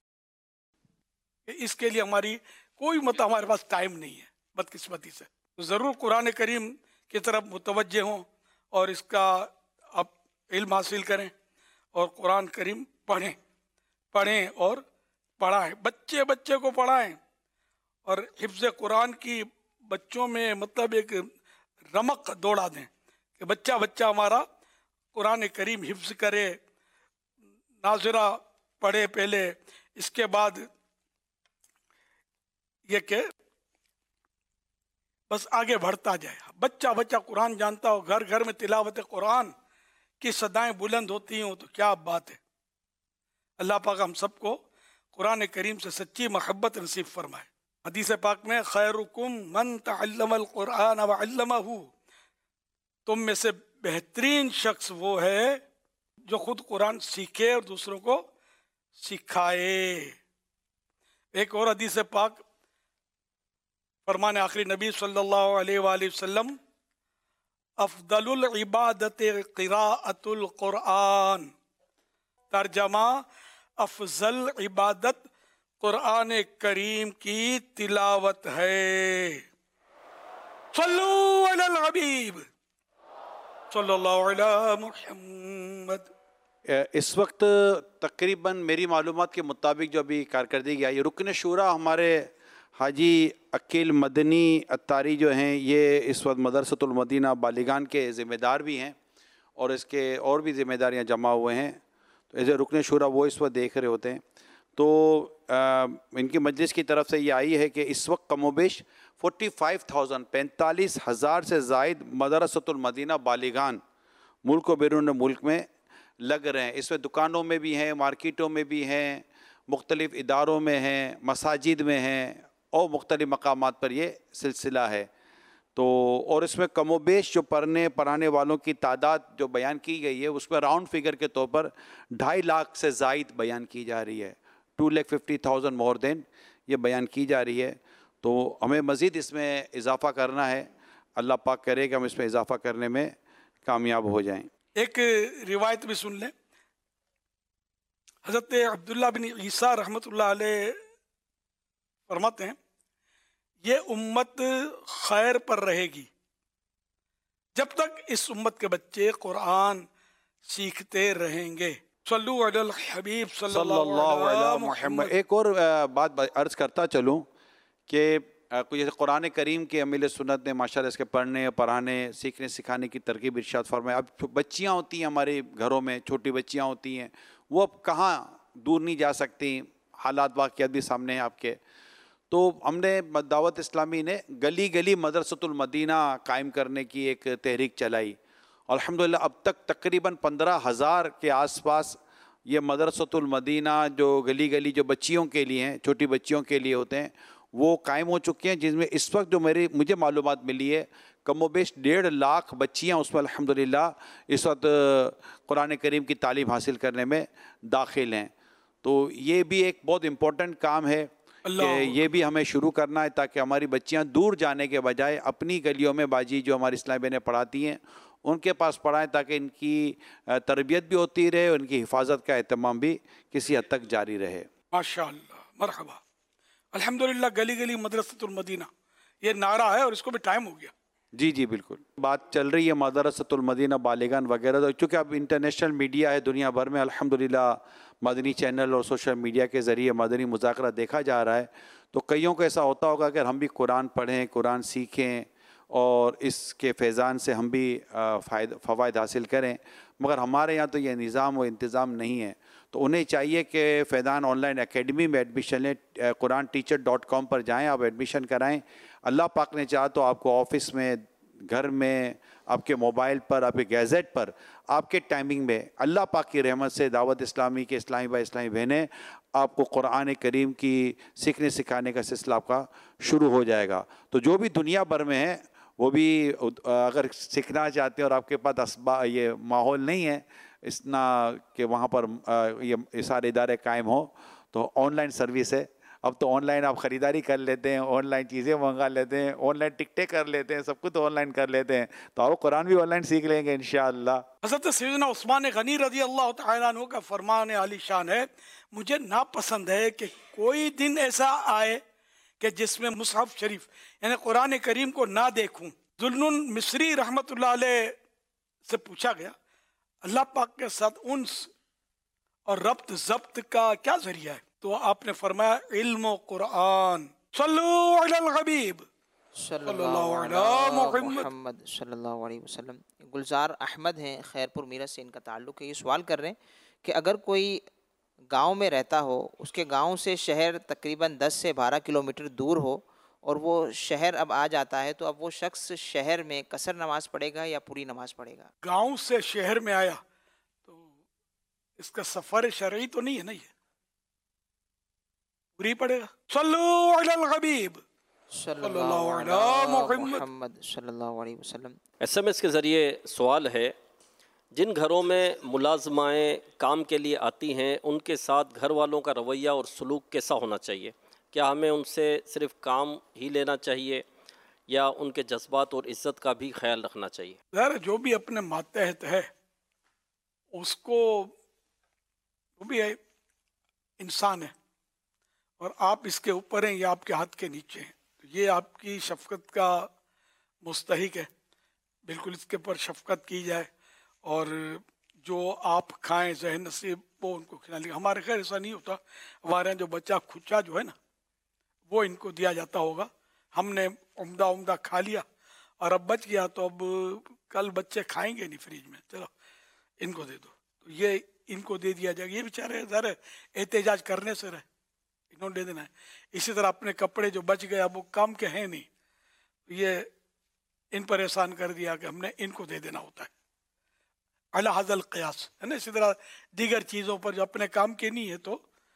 کہ اس کے لیے ہماری کوئی مطلب ہمارے پاس ٹائم نہیں ہے، بدقسمتی سے. تو ضرور قرآن کریم کی طرف متوجہ ہوں اور اس کا آپ علم حاصل کریں اور قرآن کریم پڑھیں پڑھیں اور پڑھائیں. بچے بچے کو پڑھائیں اور حفظ قرآن کی بچوں میں مطلب ایک رمق دوڑا دیں کہ بچہ بچہ ہمارا قرآن کریم حفظ کرے، ناظرہ پڑھے پہلے، اس کے بعد یہ کہ بس آگے بڑھتا جائے. بچہ بچہ قرآن جانتا ہو، گھر گھر میں تلاوت قرآن کی صدائیں بلند ہوتی ہوں تو کیا بات ہے. اللہ پاک ہم سب کو قرآن کریم سے سچی محبت نصیب فرمائے. حدیث پاک میں خیرکم من تعلم القرآن وعلمہ، تم میں سے بہترین شخص وہ ہے جو خود قرآن سیکھے اور دوسروں کو سکھائے. ایک اور حدیث پاک فرمان آخری نبی صلی اللہ علیہ وآلہ وسلم، افضل العبادت قراءۃ القرآن. ترجمہ، افضل عبادت قرآن کریم کی تلاوت ہے. صلو علی الحبیب صلی اللہ علی محمد. اس وقت تقریباً میری معلومات کے مطابق جو ابھی کارکردگی آئی، رکن شورا ہمارے حاجی عقیل مدنی اتاری جو ہیں، یہ اس وقت مدرسۃ المدینہ بالیگان کے ذمہ دار بھی ہیں اور اس کے اور بھی ذمہ داریاں جمع ہوئے ہیں. تو ایز اے رکن شورا وہ اس وقت دیکھ رہے ہوتے ہیں. تو ان کی مجلس کی طرف سے یہ آئی ہے کہ اس وقت کم و بیش فورٹی فائیو تھاؤزنڈ پینتالیس ہزار سے زائد مدرسۃ المدینہ بالیگان ملک و بیرون ملک میں لگ رہے ہیں. اس میں دکانوں میں بھی ہیں، مارکیٹوں میں بھی ہیں، مختلف اداروں میں ہیں، مساجد میں ہیں اور مختلف مقامات پر یہ سلسلہ ہے. تو اور اس میں کم و بیش جو پڑھنے پڑھانے والوں کی تعداد جو بیان کی گئی ہے، اس میں راؤنڈ فگر کے طور پر ڈھائی لاکھ سے زائد بیان کی جا رہی ہے. Two lakh fifty thousand more than یہ بیان کی جا رہی ہے. تو ہمیں مزید اس میں اضافہ کرنا ہے. اللہ پاک کرے کہ ہم اس میں اضافہ کرنے میں کامیاب ہو جائیں. ایک روایت بھی سن لیں. حضرت عبداللہ بن عیسیٰ رحمۃ اللہ علیہ فرماتے ہیں، یہ امت خیر پر رہے گی جب تک اس امت کے بچے قرآن سیکھتے رہیں گے. صلو علی الحبیب صلی اللہ علیہ محمد. ایک اور بات عرض کرتا چلوں کہ جیسے قرآن کریم کے امیل سنت نے ماشاءاللہ اس کے پڑھنے پڑھانے سیکھنے سکھانے کی ترغیب ارشاد فرمایا. اب بچیاں ہوتی ہیں ہمارے گھروں میں، چھوٹی بچیاں ہوتی ہیں، وہ اب کہاں دور نہیں جا سکتی، حالات واقعات بھی سامنے ہیں آپ کے. تو ہم نے دعوت اسلامی نے گلی گلی مدرسۃ المدینہ قائم کرنے کی ایک تحریک چلائی. الحمدللہ اب تک تقریباً پندرہ ہزار کے آس پاس یہ مدرسۃ المدینہ جو گلی گلی جو بچیوں کے لیے ہیں، چھوٹی بچیوں کے لیے ہوتے ہیں، وہ قائم ہو چکے ہیں، جس میں اس وقت جو میری مجھے معلومات ملی ہے کم و بیش ڈیڑھ لاکھ بچیاں اس میں الحمدللہ اس وقت قرآن کریم کی تعلیم حاصل کرنے میں داخل ہیں. تو یہ بھی ایک بہت امپورٹنٹ کام ہے کہ یہ بھی ہمیں شروع کرنا ہے تاکہ ہماری بچیاں دور جانے کے بجائے اپنی گلیوں میں باجی جو ہماری اسلامی بہنیں پڑھاتی ہیں ان کے پاس پڑھائیں، تاکہ ان کی تربیت بھی ہوتی رہے، ان کی حفاظت کا اہتمام بھی کسی حد تک جاری رہے۔ ماشاء اللہ، مرحبا، الحمدللہ، گلی گلی مدرسۃ المدینہ، یہ نعرہ ہے اور اس کو بھی ٹائم ہو گیا۔ جی جی بالکل، بات چل رہی ہے مدرسۃ المدینہ بالغان وغیرہ، تو چونکہ اب انٹرنیشنل میڈیا ہے دنیا بھر میں، الحمدللہ مدنی چینل اور سوشل میڈیا کے ذریعے مدنی مذاکرہ دیکھا جا رہا ہے، تو کئیوں کو ایسا ہوتا ہوگا کہ ہم بھی قرآن پڑھیں، قرآن سیکھیں اور اس کے فیضان سے ہم بھی فائد فوائد حاصل کریں، مگر ہمارے یہاں تو یہ نظام و انتظام نہیں ہے، تو انہیں چاہیے کہ فیضان آن لائن اکیڈمی میں ایڈمیشن لیں، قرآن ٹیچر ڈاٹ کام پر جائیں، آپ ایڈمیشن کرائیں۔ اللہ پاک نے چاہا تو آپ کو آفس میں، گھر میں، آپ کے موبائل پر، آپ کے گیزٹ پر، آپ کے ٹائمنگ میں اللہ پاک کی رحمت سے دعوت اسلامی کے اسلامی بھائی اسلامی بہنیں آپ کو قرآن کریم کی سیکھنے سکھانے کا سلسلہ آپ کا شروع ہو جائے گا۔ تو جو بھی دنیا بھر میں ہے وہ بھی اگر سیکھنا چاہتے ہیں اور آپ کے پاس اسباب یہ ماحول نہیں ہے اتنا کہ وہاں پر یہ سارے ادارے قائم ہوں، تو آن لائن سروس ہے۔ اب تو آن لائن آپ خریداری کر لیتے ہیں، آن لائن چیزیں منگا لیتے ہیں، آن لائن ٹکٹیں کر لیتے ہیں، سب کچھ آن لائن کر لیتے ہیں، تو آپ قرآن بھی آن لائن سیکھ لیں گے انشاءاللہ۔ حضرت سیدنا عثمان غنی رضی اللہ تعالیٰ عنہ کا فرمان عالی شان ہے، مجھے ناپسند ہے کہ کوئی دن ایسا آئے کہ جس میں مصحف شریف یعنی قرآن کریم کو نہ دیکھوں۔ ذوالنون مصری رحمۃ اللہ علیہ سے پوچھا گیا اللہ پاک کے ساتھ انس اور ربط ضبط کا کیا ذریعہ ہے، تو آپ نے فرمایا علم و قرآن۔ صلو علی الحبیب صلی اللہ اللہ علی علیہ محمد۔ محمد صلی اللہ علیہ وسلم۔ گلزار احمد ہیں، خیرپور میرٹھ سے ان کا تعلق ہے، یہ سوال کر رہے ہیں کہ اگر کوئی گاؤں میں رہتا ہو، اس کے گاؤں سے شہر تقریباً دس سے بارہ کلومیٹر دور ہو اور وہ شہر اب آ جاتا ہے، تو اب وہ شخص شہر میں قصر نماز پڑھے گا یا پوری نماز پڑھے گا؟ گاؤں سے شہر میں آیا تو اس کا سفر شرعی تو نہیں ہے نا، یہ پوری پڑے گا۔ صلو علی الحبیب صلی اللہ اللہ علی علیہ محمد۔ محمد صلی اللہ علیہ وسلم۔ ایس ایم ایس کے ذریعے سوال ہے، جن گھروں میں ملازمائیں کام کے لیے آتی ہیں ان کے ساتھ گھر والوں کا رویہ اور سلوک کیسا ہونا چاہیے؟ کیا ہمیں ان سے صرف کام ہی لینا چاہیے یا ان کے جذبات اور عزت کا بھی خیال رکھنا چاہیے؟ ظاہر جو بھی اپنے ماتحت ہے اس کو، وہ بھی ہے انسان ہے اور آپ اس کے اوپر ہیں یا آپ کے ہاتھ کے نیچے ہیں، تو یہ آپ کی شفقت کا مستحق ہے، بالکل اس کے اوپر شفقت کی جائے اور جو آپ کھائیں ذہن نصیب وہ ان کو کھلا لیں۔ ہمارے خیر ایسا نہیں ہوتا، ہمارے یہاں جو بچہ کھچا جو ہے نا وہ ان کو دیا جاتا ہوگا، ہم نے عمدہ عمدہ کھا لیا اور اب بچ گیا تو اب کل بچے کھائیں گے نہیں فریج میں، چلو ان کو دے دو، تو یہ ان کو دے دیا جائے گا۔ یہ بیچارے ذرا احتجاج کرنے سے رہے، انہوں نے دے دینا ہے۔ اسی طرح اپنے کپڑے جو بچ گئے اب وہ کام کے ہیں نہیں، یہ ان پر احسان کر دیا کہ ہم نے ان کو دے دینا ہوتا ہے، علی حاذا القیاس ہے نا۔ اسی طرح دیگر چیزوں پر جو اپنے کام کے نہیں ہے تو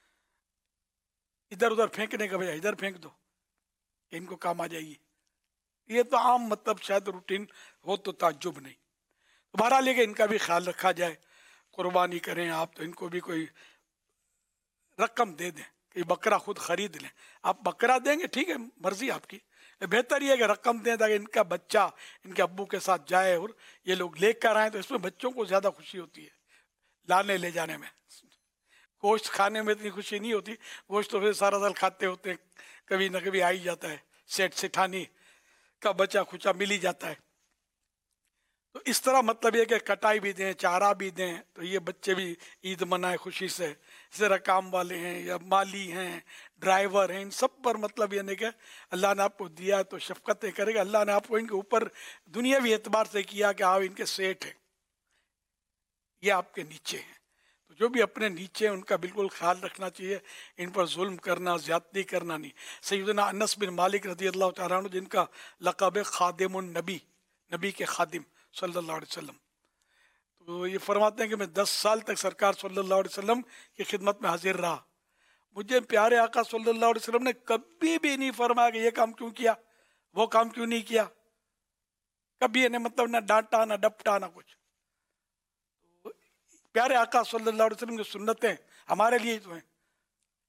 ادھر ادھر پھینکنے کا بجائے ادھر پھینک دو، ان کو کام آ جائے گی۔ یہ تو عام مطلب شاید روٹین ہو تو تعجب نہیں، بہرحال کہ ان کا بھی خیال رکھا جائے۔ قربانی کریں آپ تو ان کو بھی کوئی رقم دے دیں، کہ بکرا خود خرید لیں۔ آپ بکرا دیں گے ٹھیک ہے، مرضی آپ کی، بہتر یہ ہے کہ رقم دیں تاکہ ان کا بچہ ان کے ابو کے ساتھ جائے اور یہ لوگ لے کر آئیں، تو اس میں بچوں کو زیادہ خوشی ہوتی ہے لانے لے جانے میں۔ گوشت کھانے میں اتنی خوشی نہیں ہوتی، گوشت تو پھر سارا سال کھاتے ہوتے ہیں، کبھی نہ کبھی آ ہی جاتا ہے، سیٹ سٹھانی کا بچہ کھچا مل ہی جاتا ہے۔ تو اس طرح مطلب یہ کہ کٹائی بھی دیں، چارہ بھی دیں، تو یہ بچے بھی عید منائے خوشی سے۔ اس طرح کام والے ہیں یا مالی ہیں، ڈرائیور ہیں، ان سب پر مطلب یہ نہیں کہ اللہ نے آپ کو دیا تو شفقتیں کرے گا، اللہ نے آپ کو ان کے اوپر دنیاوی اعتبار سے کیا کہ آپ ان کے سیٹ ہیں، یہ آپ کے نیچے ہیں، تو جو بھی اپنے نیچے ہیں ان کا بالکل خیال رکھنا چاہیے، ان پر ظلم کرنا، زیادتی کرنا نہیں۔ سیدنا انس بن مالک رضی اللہ تعالیٰ عنہ جن کا لقب ہے خادم النبی، نبی کے خادم صلی اللہ علیہ وسلم، تو یہ فرماتے ہیں کہ میں دس سال تک سرکار صلی اللہ علیہ وسلم کی خدمت میں حاضر رہا، مجھے پیارے آقا صلی اللہ علیہ وسلم نے کبھی بھی نہیں فرمایا کہ یہ کام کیوں کیا، وہ کام کیوں نہیں کیا، کبھی انہیں مطلب نہ ڈانٹا نہ ڈپٹا نہ کچھ۔ پیارے آقا صلی اللہ علیہ وسلم کی سنتیں ہمارے لیے تو ہیں،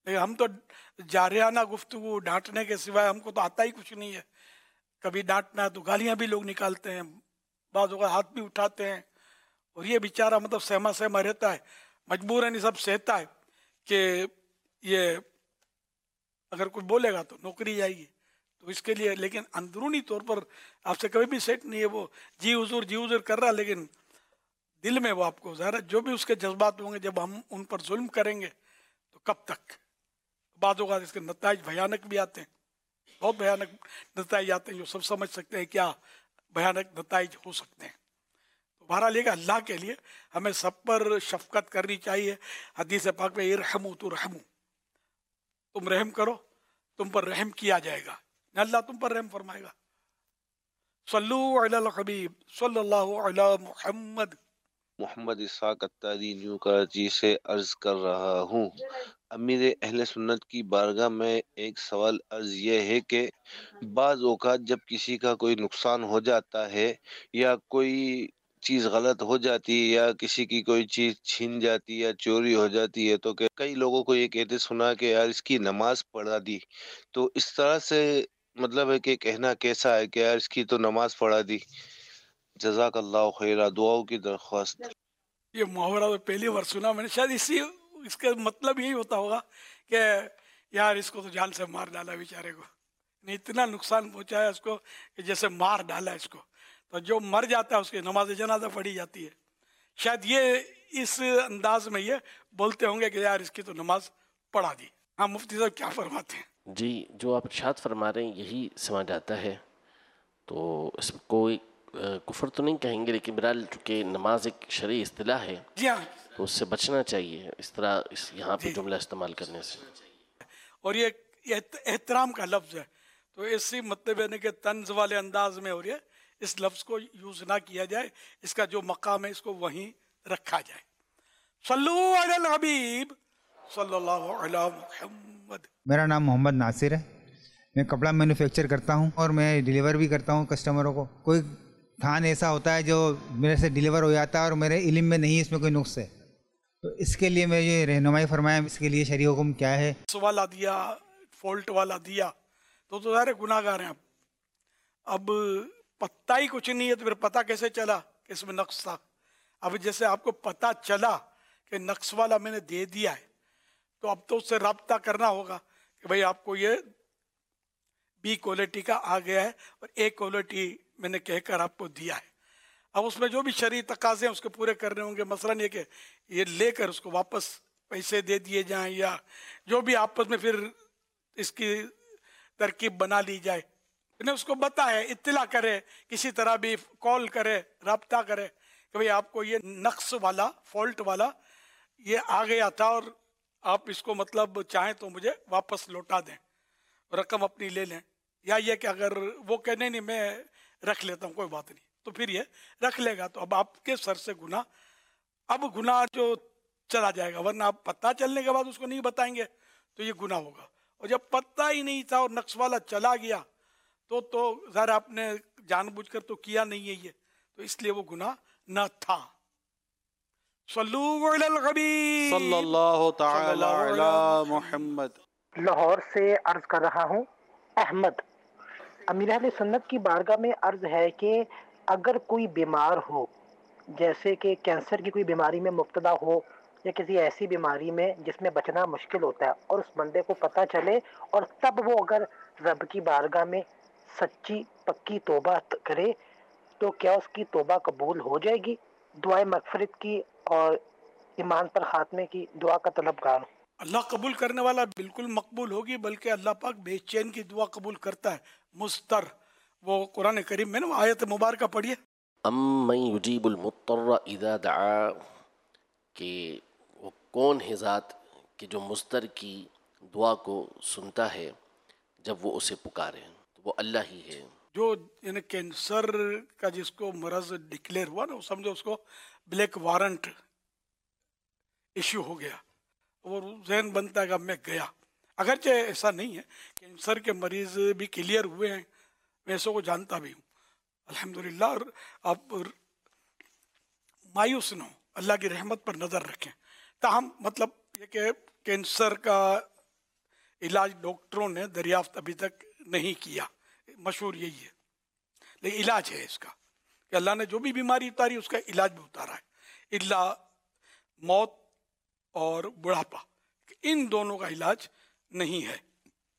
لیکن ہم تو جارحانہ گفتگو ڈانٹنے کے سوائے ہم کو تو آتا ہی کچھ نہیں ہے. کبھی ڈانٹنا ہے تو گالیاں بھی لوگ نکالتے ہیں, بعض اوقات ہاتھ بھی اٹھاتے ہیں, اور یہ بیچارہ مطلب سہما سہما رہتا ہے, مجبوراً یہ سب سہتا ہے کہ یہ اگر کوئی بولے گا تو نوکری جائے گی, تو اس کے لیے. لیکن اندرونی طور پر آپ سے کبھی بھی سیٹ نہیں ہے, وہ جی حضور جی حضور کر رہا, لیکن دل میں وہ آپ کو ظاہر جو بھی اس کے جذبات ہوں گے, جب ہم ان پر ظلم کریں گے تو کب تک. بعض اوقات اس کے نتائج بھیانک بھی آتے ہیں, بہت بھیانک نتائج آتے ہیں جو سب سمجھ سکتے ہیں کیا بھیانک نتائج ہو سکتے ہیں. تو بہرحال یہ اللہ کے لیے ہمیں سب پر شفقت کرنی چاہیے. حدیث پاک میں ارحموا ترحموا, تم رحم کرو تم پر رحم کیا جائے گا, اللہ تم پر رحم فرمائے گا. صلو علی الحبیب صلی اللہ علی محمد. محمد اسحاق اتاری نیو کراچی سے عرض کر رہا ہوں. امیر اہل سنت کی بارگاہ میں ایک سوال عرض یہ ہے کہ بعض اوقات جب کسی کا کوئی نقصان ہو جاتا ہے یا کوئی چیز غلط ہو جاتی ہے یا کسی کی کوئی چیز چھین جاتی ہے یا چوری ہو جاتی ہے تو کہ کئی لوگوں کو یہ کہتے سنا کہ یار اس کی نماز پڑھا دی, تو اس طرح سے مطلب ہے کہ کہنا کیسا ہے کہ یار اس کی تو نماز پڑھا دی. جزاک اللہ خیرہ, دعاؤں کی درخواست. یہ محاورہ تو پہلی بار سنا میں نے, شاید اسی اس کا مطلب یہی ہوتا ہوگا کہ یار اس کو تو جان سے مار ڈالا بیچارے کو, اتنا نقصان پہنچایا اس کو کہ جیسے مار ڈالا اس کو. تو جو مر جاتا ہے اس کی نماز جنازہ پڑھی جاتی ہے. شاید یہ اس انداز میں یہ بولتے ہوں گے کہ یار اس کی تو نماز پڑھا دی. ہاں مفتی صاحب کیا فرماتے ہیں؟ جی جو آپ ارشاد فرما رہے ہیں یہی سمجھ آتا ہے. تو اس کو کفر تو نہیں کہیں گے, لیکن بہرحال چونکہ نماز ایک شرعی اصطلاح ہے جی ہاں, تو اس سے بچنا چاہیے اس طرح اس یہاں پہ جملہ استعمال کرنے سے. اور یہ احترام کا لفظ ہے, تو اسی مطلب ہے کہ طنز والے انداز میں, اور یہ اس لفظ کو یوز نہ کیا جائے, اس کا جو مقام ہے اس کو وہیں رکھا جائے. صلو علی الحبیب صلی اللہ علی محمد. میرا نام محمد ناصر ہے, میں کپڑا مینوفیکچر کرتا ہوں اور میں ڈیلیور بھی کرتا ہوں کسٹمروں کو. کوئی تھان ایسا ہوتا ہے جو میرے سے ڈیلیور ہو جاتا ہے اور میرے علم میں نہیں اس میں کوئی نقص ہے, تو اس کے لیے میں یہ رہنمائی فرمائیں اس کے لیے شرعی حکم کیا ہے. والا دیا فالٹ والا دیا تو تو سارے گناہ گار ہیں. اب اب پتہ ہی کچھ نہیں ہے تو پھر پتہ کیسے چلا کہ اس میں نقص تھا. اب جیسے آپ کو پتہ چلا کہ نقص والا میں نے دے دیا ہے, تو اب تو اس سے رابطہ کرنا ہوگا کہ بھئی آپ کو یہ بی کوالٹی کا آ گیا ہے اور اے کوالٹی میں نے کہہ کر آپ کو دیا ہے. اب اس میں جو بھی شرعی تقاضے ہیں اس کو پورے کرنے ہوں گے. مثلاً یہ کہ یہ لے کر اس کو واپس پیسے دے دیے جائیں یا جو بھی آپس میں پھر اس کی ترکیب بنا لی جائے. انہیں اس کو بتائے, اطلاع کرے, کسی طرح بھی کال کرے, رابطہ کرے کہ بھئی آپ کو یہ نقص والا فالٹ والا یہ آ گیا تھا اور آپ اس کو مطلب چاہیں تو مجھے واپس لوٹا دیں, رقم اپنی لے لیں. یا یہ کہ اگر وہ کہ نہیں نہیں میں رکھ لیتا ہوں کوئی بات نہیں, تو پھر یہ رکھ لے گا, تو اب آپ کے سر سے گناہ, اب گناہ جو چلا جائے گا. ورنہ آپ پتہ چلنے کے بعد اس کو نہیں بتائیں گے تو یہ گناہ ہوگا. اور جب پتہ ہی نہیں تھا اور نقص والا چلا گیا تو تو ظاہر آپ نے جان بوجھ کر تو کیا نہیں ہے یہ, تو اس لیے وہ گناہ نہ تھا. صلو علی الحبیب صلی اللہ تعالی علی محمد. لاہور سے عرض کر رہا ہوں احمد. امیر اہل سنت کی بارگاہ میں عرض ہے کہ اگر کوئی بیمار ہو, جیسے کہ کینسر کی کوئی بیماری میں مبتلا ہو یا کسی ایسی بیماری میں جس میں بچنا مشکل ہوتا ہے, اور اس بندے کو پتہ چلے اور تب وہ اگر رب کی بارگاہ میں سچی پکی توبہ کرے تو کیا اس کی توبہ قبول ہو جائے گی؟ دعائے مغفرت کی اور ایمان پر خاتمے کی دعا کا طلبگار ہوں. اللہ قبول کرنے والا بالکل مقبول ہوگی, بلکہ اللہ پاک بے چین کی دعا قبول کرتا ہے. مستر وہ قرآن کریم میں نا آیت مبارکہ پڑھیے, امن یجیب المضطر اذا دعا, کہ وہ کون ہے ذات کہ جو مضطر کی دعا کو سنتا ہے جب وہ اسے پکارے, تو وہ اللہ ہی ہے. جو یعنی کینسر کا جس کو مرض ڈکلیئر ہوا نا, وہ سمجھو اس کو بلیک وارنٹ ایشو ہو گیا, اور ذہن بنتا ہے کہ اب میں گیا. اگرچہ ایسا نہیں ہے, کینسر کے مریض بھی کلیئر ہوئے ہیں, میں ایسوں کو جانتا بھی ہوں الحمدللہ. اور آپ مایوس نہ ہو, اللہ کی رحمت پر نظر رکھیں. تاہم مطلب یہ کہ کینسر کا علاج ڈاکٹروں نے دریافت ابھی تک نہیں کیا، مشہور یہی ہے، لیکن علاج ہے اس کا کہ اللہ نے جو بھی بیماری اتاری اس کا علاج بھی اتارا ہے، الا موت اور بڑھاپا، ان دونوں کا علاج نہیں ہے۔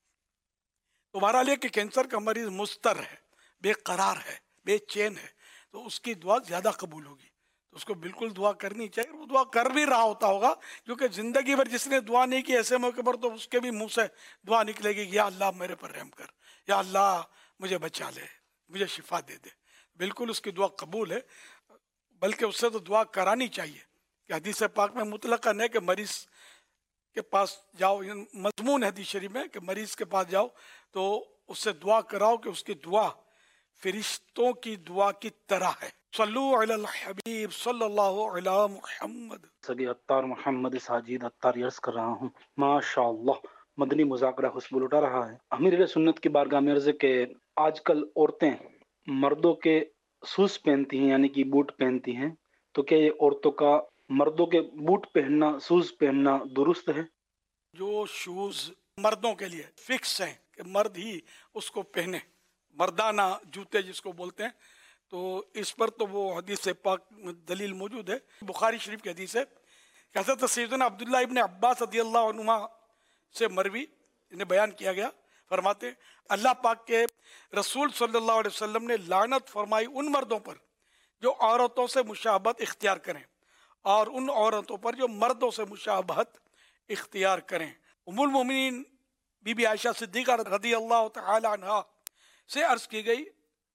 تمہارا لے کہ کینسر کا مریض مضطر ہے، بے قرار ہے، بے چین ہے، تو اس کی دعا زیادہ قبول ہوگی، تو اس کو بالکل دعا کرنی چاہیے۔ وہ دعا کر بھی رہا ہوتا ہوگا، کیونکہ زندگی بھر جس نے دعا نہیں کی ایسے موقع پر تو اس کے بھی منہ سے دعا نکلے گی، یا اللہ میرے پر رحم کر، یا اللہ مجھے بچا لے، مجھے شفا دے دے، بالکل اس کی دعا قبول ہے، بلکہ اس سے تو دعا کرانی چاہیے کہ حدیث پاک میں مطلقاً ہے کہ مریض کے پاس جاؤ، مضمون ہے حدیث شریف میں کہ مریض کے پاس جاؤ تو اس سے دعا کراؤ کہ اس کی دعا فرشتوں کی دعا کی طرح ہے۔ صلو علی الحبیب صلی اللہ علی محمد۔ سگی عطار محمد ساجد عطار عرض کر رہا ہوں، ماشاءاللہ مدنی مذاکرہ خوشبو لٹا رہا ہے۔ امیر علیہ سنت کی بارگاہ میں عرض ہے کہ آج کل عورتیں مردوں کے شوز پہنتی ہیں، یعنی کہ بوٹ پہنتی ہیں، تو کیا یہ عورتوں کا مردوں کے بوٹ پہننا، شوز پہننا درست ہے؟ جو شوز مردوں کے لیے فکس ہیں کہ مرد ہی اس کو پہنے، مردانہ جوتے جس کو بولتے ہیں، تو اس پر تو وہ حدیث پاک دلیل موجود ہے، بخاری شریف کی حدیث ہے کہ حضرت سیدنا عبداللہ ابن عباس رضی اللہ عنہما سے مروی انہیں بیان کیا گیا، فرماتے اللہ پاک کے رسول صلی اللہ علیہ وسلم نے لعنت فرمائی ان مردوں پر جو عورتوں سے مشابہت اختیار کریں، اور ان عورتوں پر جو مردوں سے مشابہت اختیار کریں۔ ام المومنین بی بی عائشہ صدیقہ رضی اللہ تعالی عنہا سے عرض کی گئی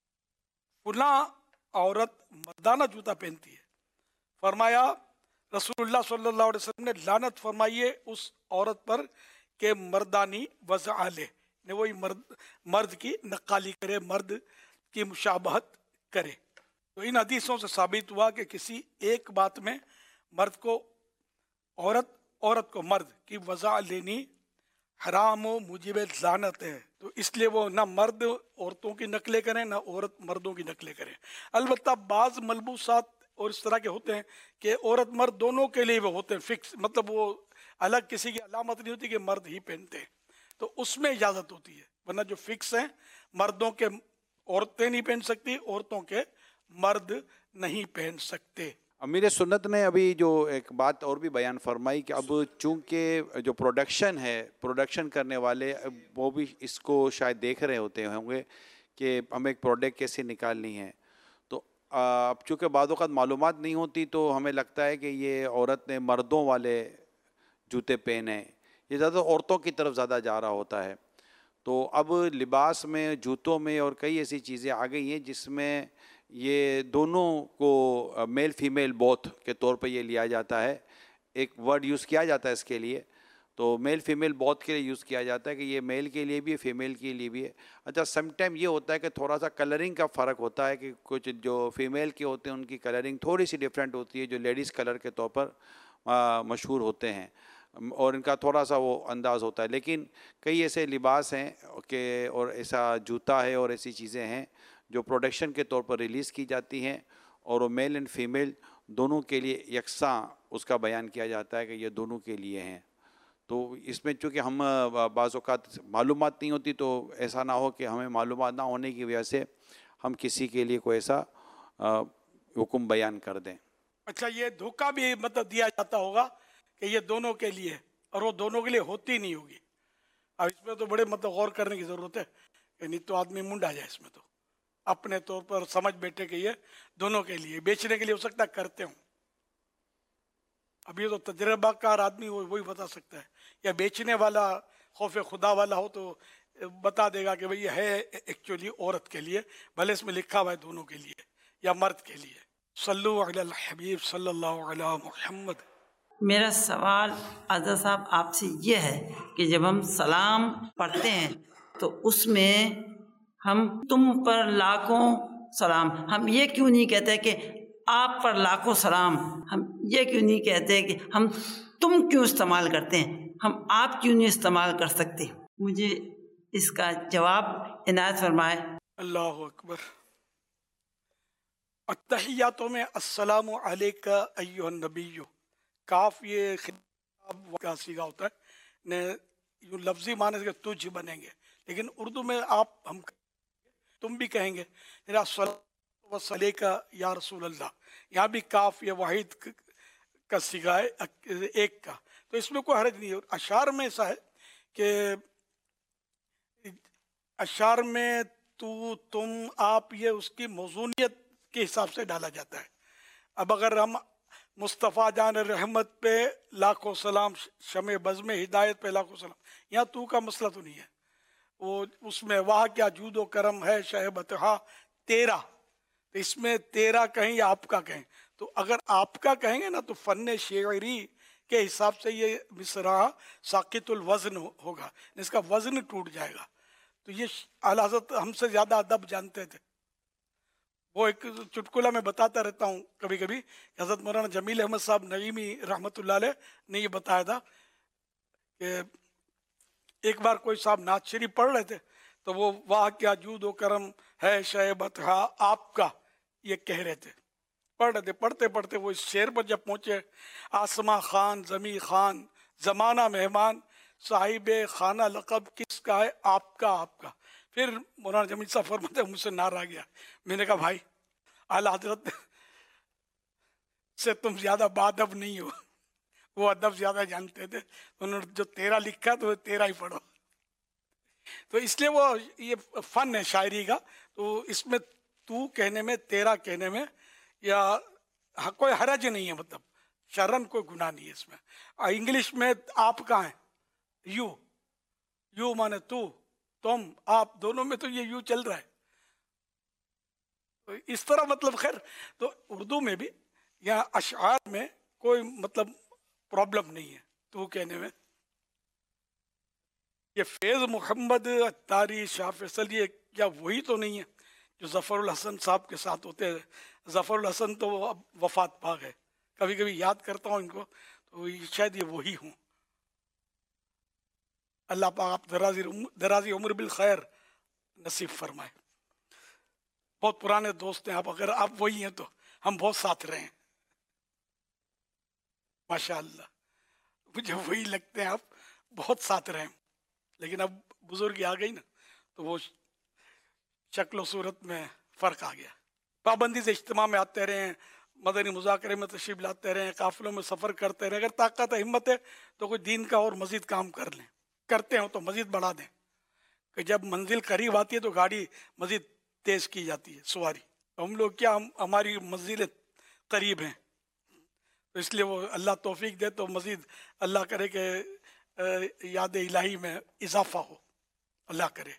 فلاں عورت مردانہ جوتا پہنتی ہے، فرمایا رسول اللہ صلی اللہ علیہ وسلم نے لعنت فرمائی ہے اس عورت پر کہ مردانی وضع لے، نے وہی مرد مرد کی نقالی کرے، مرد کی مشابہت کرے۔ تو ان حدیثوں سے ثابت ہوا کہ کسی ایک بات میں مرد کو عورت عورت کو مرد کی وضع لینی حرام و موجب لعنت ہے، تو اس لیے وہ نہ مرد عورتوں کی نقلیں کریں نہ عورت مردوں کی نقلیں کریں۔ البتہ بعض ملبوسات اور اس طرح کے ہوتے ہیں کہ عورت مرد دونوں کے لیے وہ ہوتے ہیں فکس، مطلب وہ الگ کسی کی علامت نہیں ہوتی کہ مرد ہی پہنتے ہیں، تو اس میں اجازت ہوتی ہے، ورنہ جو فکس ہیں مردوں کے عورتیں نہیں پہن سکتی، عورتوں کے مرد نہیں پہن سکتے۔ امیر سنت نے ابھی جو ایک بات اور بھی بیان فرمائی کہ اب چونکہ جو پروڈکشن ہے، پروڈکشن کرنے والے وہ بھی اس کو شاید دیکھ رہے ہوتے ہوں گے کہ ہمیں ایک پروڈکٹ کیسے نکالنی ہے، تو اب چونکہ بعض اوقات معلومات نہیں ہوتی تو ہمیں لگتا ہے کہ یہ عورت نے مردوں والے جوتے پہنے، یہ زیادہ عورتوں کی طرف زیادہ جا رہا ہوتا ہے۔ تو اب لباس میں، جوتوں میں اور کئی ایسی چیزیں آ گئی ہیں جس میں یہ دونوں کو میل فیمیل بوتھ کے طور پہ یہ لیا جاتا ہے، ایک ورڈ یوز کیا جاتا ہے اس کے لیے، تو میل فیمیل بوتھ کے لیے یوز کیا جاتا ہے کہ یہ میل کے لیے بھی ہے، فیمیل کے لیے بھی ہے۔ اچھا سم ٹائم یہ ہوتا ہے کہ تھوڑا سا کلرنگ کا فرق ہوتا ہے کہ کچھ جو فیمیل کے ہوتے ہیں ان کی کلرنگ تھوڑی سی ڈیفرنٹ ہوتی ہے، جو لیڈیز کلر کے طور پر مشہور ہوتے ہیں، اور ان کا تھوڑا سا وہ انداز ہوتا ہے، لیکن کئی ایسے لباس ہیں کہ اور ایسا جوتا ہے اور ایسی چیزیں ہیں جو پروڈکشن کے طور پر ریلیز کی جاتی ہیں، اور وہ میل اینڈ فیمیل دونوں کے لیے یکساں اس کا بیان کیا جاتا ہے کہ یہ دونوں کے لیے ہیں۔ تو اس میں چونکہ ہم بعض اوقات معلومات نہیں ہوتی تو ایسا نہ ہو کہ ہمیں معلومات نہ ہونے کی وجہ سے ہم کسی کے لیے کوئی ایسا حکم بیان کر دیں۔ اچھا یہ دھوکہ بھی مطلب دیا جاتا ہوگا کہ یہ دونوں کے لیے، اور وہ دونوں کے لیے ہوتی نہیں ہوگی۔ اب اس میں تو بڑے مطلب غور کرنے کی ضرورت ہے، یعنی تو آدمی منڈا جائے اس میں، تو اپنے طور پر سمجھ بیٹھے کہ یہ دونوں کے لیے، بیچنے کے لیے ہو سکتا ہے کرتے ہوں، اب یہ تو تجربہ کار آدمی وہی بتا سکتا ہے، یا بیچنے والا خوف خدا والا ہو تو بتا دے گا کہ بھئی یہ ہے ایکچولی عورت کے لیے، بھلے اس میں لکھا ہوا ہے دونوں کے لیے یا مرد کے لیے۔ صلو علی الحبیب صلی اللہ علی محمد۔ میرا سوال آزاد صاحب آپ سے یہ ہے کہ جب ہم سلام پڑھتے ہیں تو اس میں ہم تم پر لاکھوں سلام، ہم یہ کیوں نہیں کہتے کہ آپ پر لاکھوں سلام، ہم یہ کیوں نہیں کہتے کہ ہم تم کیوں استعمال کرتے ہیں، ہم آپ کیوں نہیں استعمال کر سکتے؟ مجھے اس کا جواب عنایت فرمائے۔ اللہ اکبر۔ التحیاتوں میں السلام علیکہ ایھا النبی، کاف یہ خطاب کا صیغہ ہوتا ہے، نے یوں لفظی معنی سے تجھ بنیں گے، لیکن اردو میں آپ ہم تم بھی کہیں گے وسلے کا یا رسول اللہ، یہاں بھی کاف یا واحد کا صیغہ ہے ایک کا، تو اس میں کوئی حرج نہیں ہے۔ اشعار میں ایسا ہے کہ اشعار میں تو تم آپ یہ اس کی موزونیت کے حساب سے ڈالا جاتا ہے۔ اب اگر ہم مصطفیٰ جان رحمت پہ لاکھوں سلام، شمع بزم ہدایت پہ لاکھوں سلام، یہاں تو کا مسئلہ تو نہیں ہے، وہ اس میں واہ کیا جود و کرم ہے شہ بتہا تیرا، تو اس میں تیرا کہیں یا آپ کا کہیں، تو اگر آپ کا کہیں گے نا تو فن شعری کے حساب سے یہ مصرع ساقط الوزن ہوگا، اس کا وزن ٹوٹ جائے گا۔ تو یہ اعلیٰ حضرت ہم سے زیادہ ادب جانتے تھے، وہ ایک چٹکلا میں بتاتا رہتا ہوں کبھی کبھی، حضرت مولانا جمیل احمد صاحب نعیمی رحمۃ اللہ علیہ نے یہ بتایا تھا کہ ایک بار کوئی صاحب نعت شریف پڑھ رہے تھے تو وہ واہ کیا جود و کرم ہے شہ بتہا آپ کا یہ کہہ رہے تھے، پڑھ رہے تھے، پڑھتے پڑھتے وہ اس شعر پر جب پہنچے، آسماں خان زمیں خان زمانہ مہمان صاحب خانہ لقب کس کا ہے آپ کا آپ کا، پھر مولانا جمیل صاحب فرماتے مجھ سے نار آ گیا، میں نے کہا بھائی اعلیٰ حضرت سے تم زیادہ بادب نہیں ہو، وہ ادب زیادہ جانتے تھے، انہوں نے جو تیرا لکھا تو تیرا ہی پڑھو، تو اس لیے وہ یہ فن ہے شاعری کا، تو اس میں تو کہنے میں تیرا کہنے میں یا کوئی حرج نہیں ہے، مطلب شرن کوئی گناہ نہیں ہے اس میں۔ انگلش میں آپ کا ہے یو، یو مانے تو، تم، آپ، دونوں میں تو یہ یو چل رہا ہے، تو اس طرح مطلب خیر، تو اردو میں بھی یا اشعار میں کوئی مطلب پرابلم نہیں ہے تو کہنے میں۔ یہ فیض محمد اتاری شاہ فیصل یہ کیا وہی تو نہیں ہے جو ظفر الحسن صاحب کے ساتھ ہوتے ہیں؟ ظفر الحسن تو اب وفات پا گئے، کبھی کبھی یاد کرتا ہوں ان کو تو شاید یہ وہی ہوں۔ اللہ پاک آپ درازی درازی عمر بالخیر نصیب فرمائے۔ بہت پرانے دوست ہیں آپ، اگر آپ وہی ہیں تو ہم بہت ساتھ رہے ہیں، ماشاء اللہ مجھے وہی لگتے ہیں، آپ بہت ساتھ رہے ہیں، لیکن اب بزرگی آ گئی نا تو وہ شکل و صورت میں فرق آ گیا۔ پابندی سے اجتماع میں آتے رہے ہیں، مدنی مذاکرے میں تشریف لاتے رہے ہیں، قافلوں میں سفر کرتے رہے، اگر طاقت ہمت ہے تو کوئی دین کا اور مزید کام کر لیں، کرتے ہوں تو مزید بڑھا دیں، کہ جب منزل قریب آتی ہے تو گاڑی مزید تیز کی جاتی ہے سواری، ہم لوگ کیا ہم ہماری منزل قریب ہیں، تو اس لیے وہ اللہ توفیق دے تو مزید اللہ کرے کہ یاد الہی میں اضافہ ہو، اللہ کرے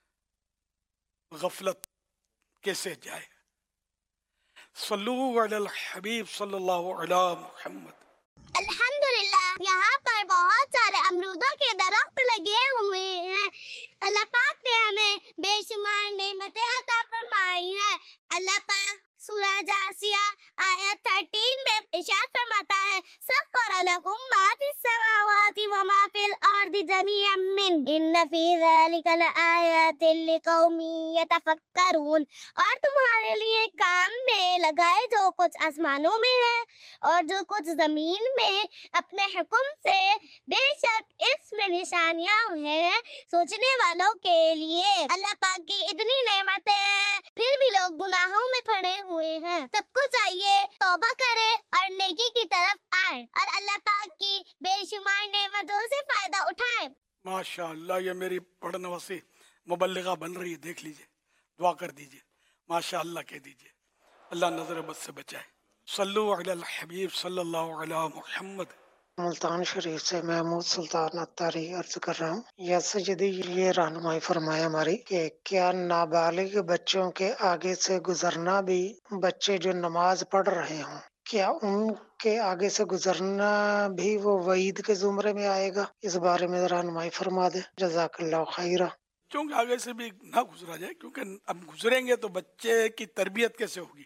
غفلت کیسے جائے۔ صلو علی الحبیب صلی اللہ علی محمد۔ الحمدللہ یہاں پر بہت سارے امرودوں کے درخت لگے ہوئے ہیں، اللہ پاک نے ہمیں بے شمار نعمتیں عطا فرمائی ہیں۔ اللہ پاک سورہ جاسیہ آیت تیرہ میں ارشاد فرماتا ہے سخر لکم ما فی السماوات وما فی الارض جميعا منہ ان فی ذلک لآیات لقوم یتفکرون، اور تمہارے لیے کام میں لگائے جو کچھ آسمانوں میں ہے اور جو کچھ زمین میں اپنے حکم سے، بے شک اس میں نشانیاں ہیں سوچنے والوں کے لیے۔ اللہ پاک کی اتنی نعمتیں ہیں پھر بھی لوگ گناہوں میں پڑے ہوئے ہیں، سب کو چاہیے توبہ کرے اور نیکی کی طرف آئے اور اللہ پاک کی بے شمار نعمتوں سے فائدہ اٹھائے۔ ماشاء اللہ یہ میری پڑھنے والی مبلغہ بن رہی ہے، دیکھ لیجئے، دعا کر دیجئے، ماشاء اللہ کہہ دیجئے، اللہ نظر بد سے بچائے۔ صلو علی الحبیب صلی اللہ علی محمد۔ ملتان شریف سے محمود سلطان اتاری عرض کر رہا ہوں، یا سجدی یہ رہنمائی فرمائے ہماری کہ کیا نابالغ بچوں کے آگے سے گزرنا بھی، بچے جو نماز پڑھ رہے ہوں، کیا ان کے آگے سے گزرنا بھی وہ وعید کے زمرے میں آئے گا؟ اس بارے میں رہنمائی فرما دے، جزاک اللہ خیرہ۔ چونکہ آگے سے بھی نہ گزرا جائے، کیونکہ اب گزریں گے تو بچے کی تربیت کیسے ہوگی؟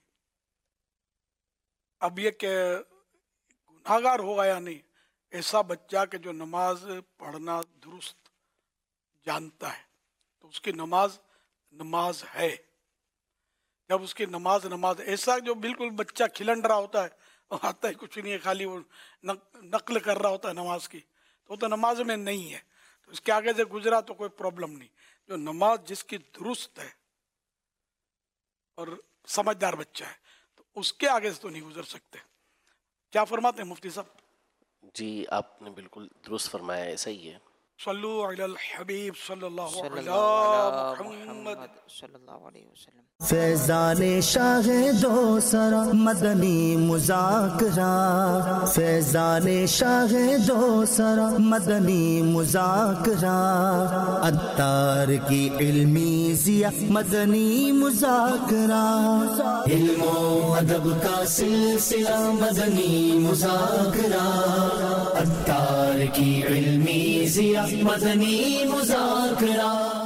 اب یہ کہ گناہگار ہوگا یا نہیں، ایسا بچہ کہ جو نماز پڑھنا درست جانتا ہے تو اس کی نماز نماز ہے، جب اس کی نماز نماز ایسا جو بالکل بچہ کھلنڈ رہا ہوتا ہے اور آتا ہے کچھ نہیں ہے، خالی وہ نقل کر رہا ہوتا ہے نماز کی، تو وہ تو نماز میں نہیں ہے۔ تو اس کے آگے سے گزرا تو کوئی پرابلم نہیں. جو نماز جس کی درست ہے اور سمجھدار بچہ ہے تو اس کے آگے سے تو نہیں گزر سکتے. کیا فرماتے ہیں مفتی صاحب؟ جی آپ نے بالکل درست فرمایا، ایسا ہی ہے. صلو علی الحبیب صلی اللہ علیہ محمد صلی اللہ علیہ وسلم. فیضان شاہ دو سرا مدنی مذاکرہ، فیضان شاہ دو سرا مدنی مذاکرہ، عطار کی علمی ضیا مدنی مذاکرہ، علم و ادب کا سلسلہ مدنی مذاکرہ، عطار کی علمی ضیا مدنی مذاکرہ.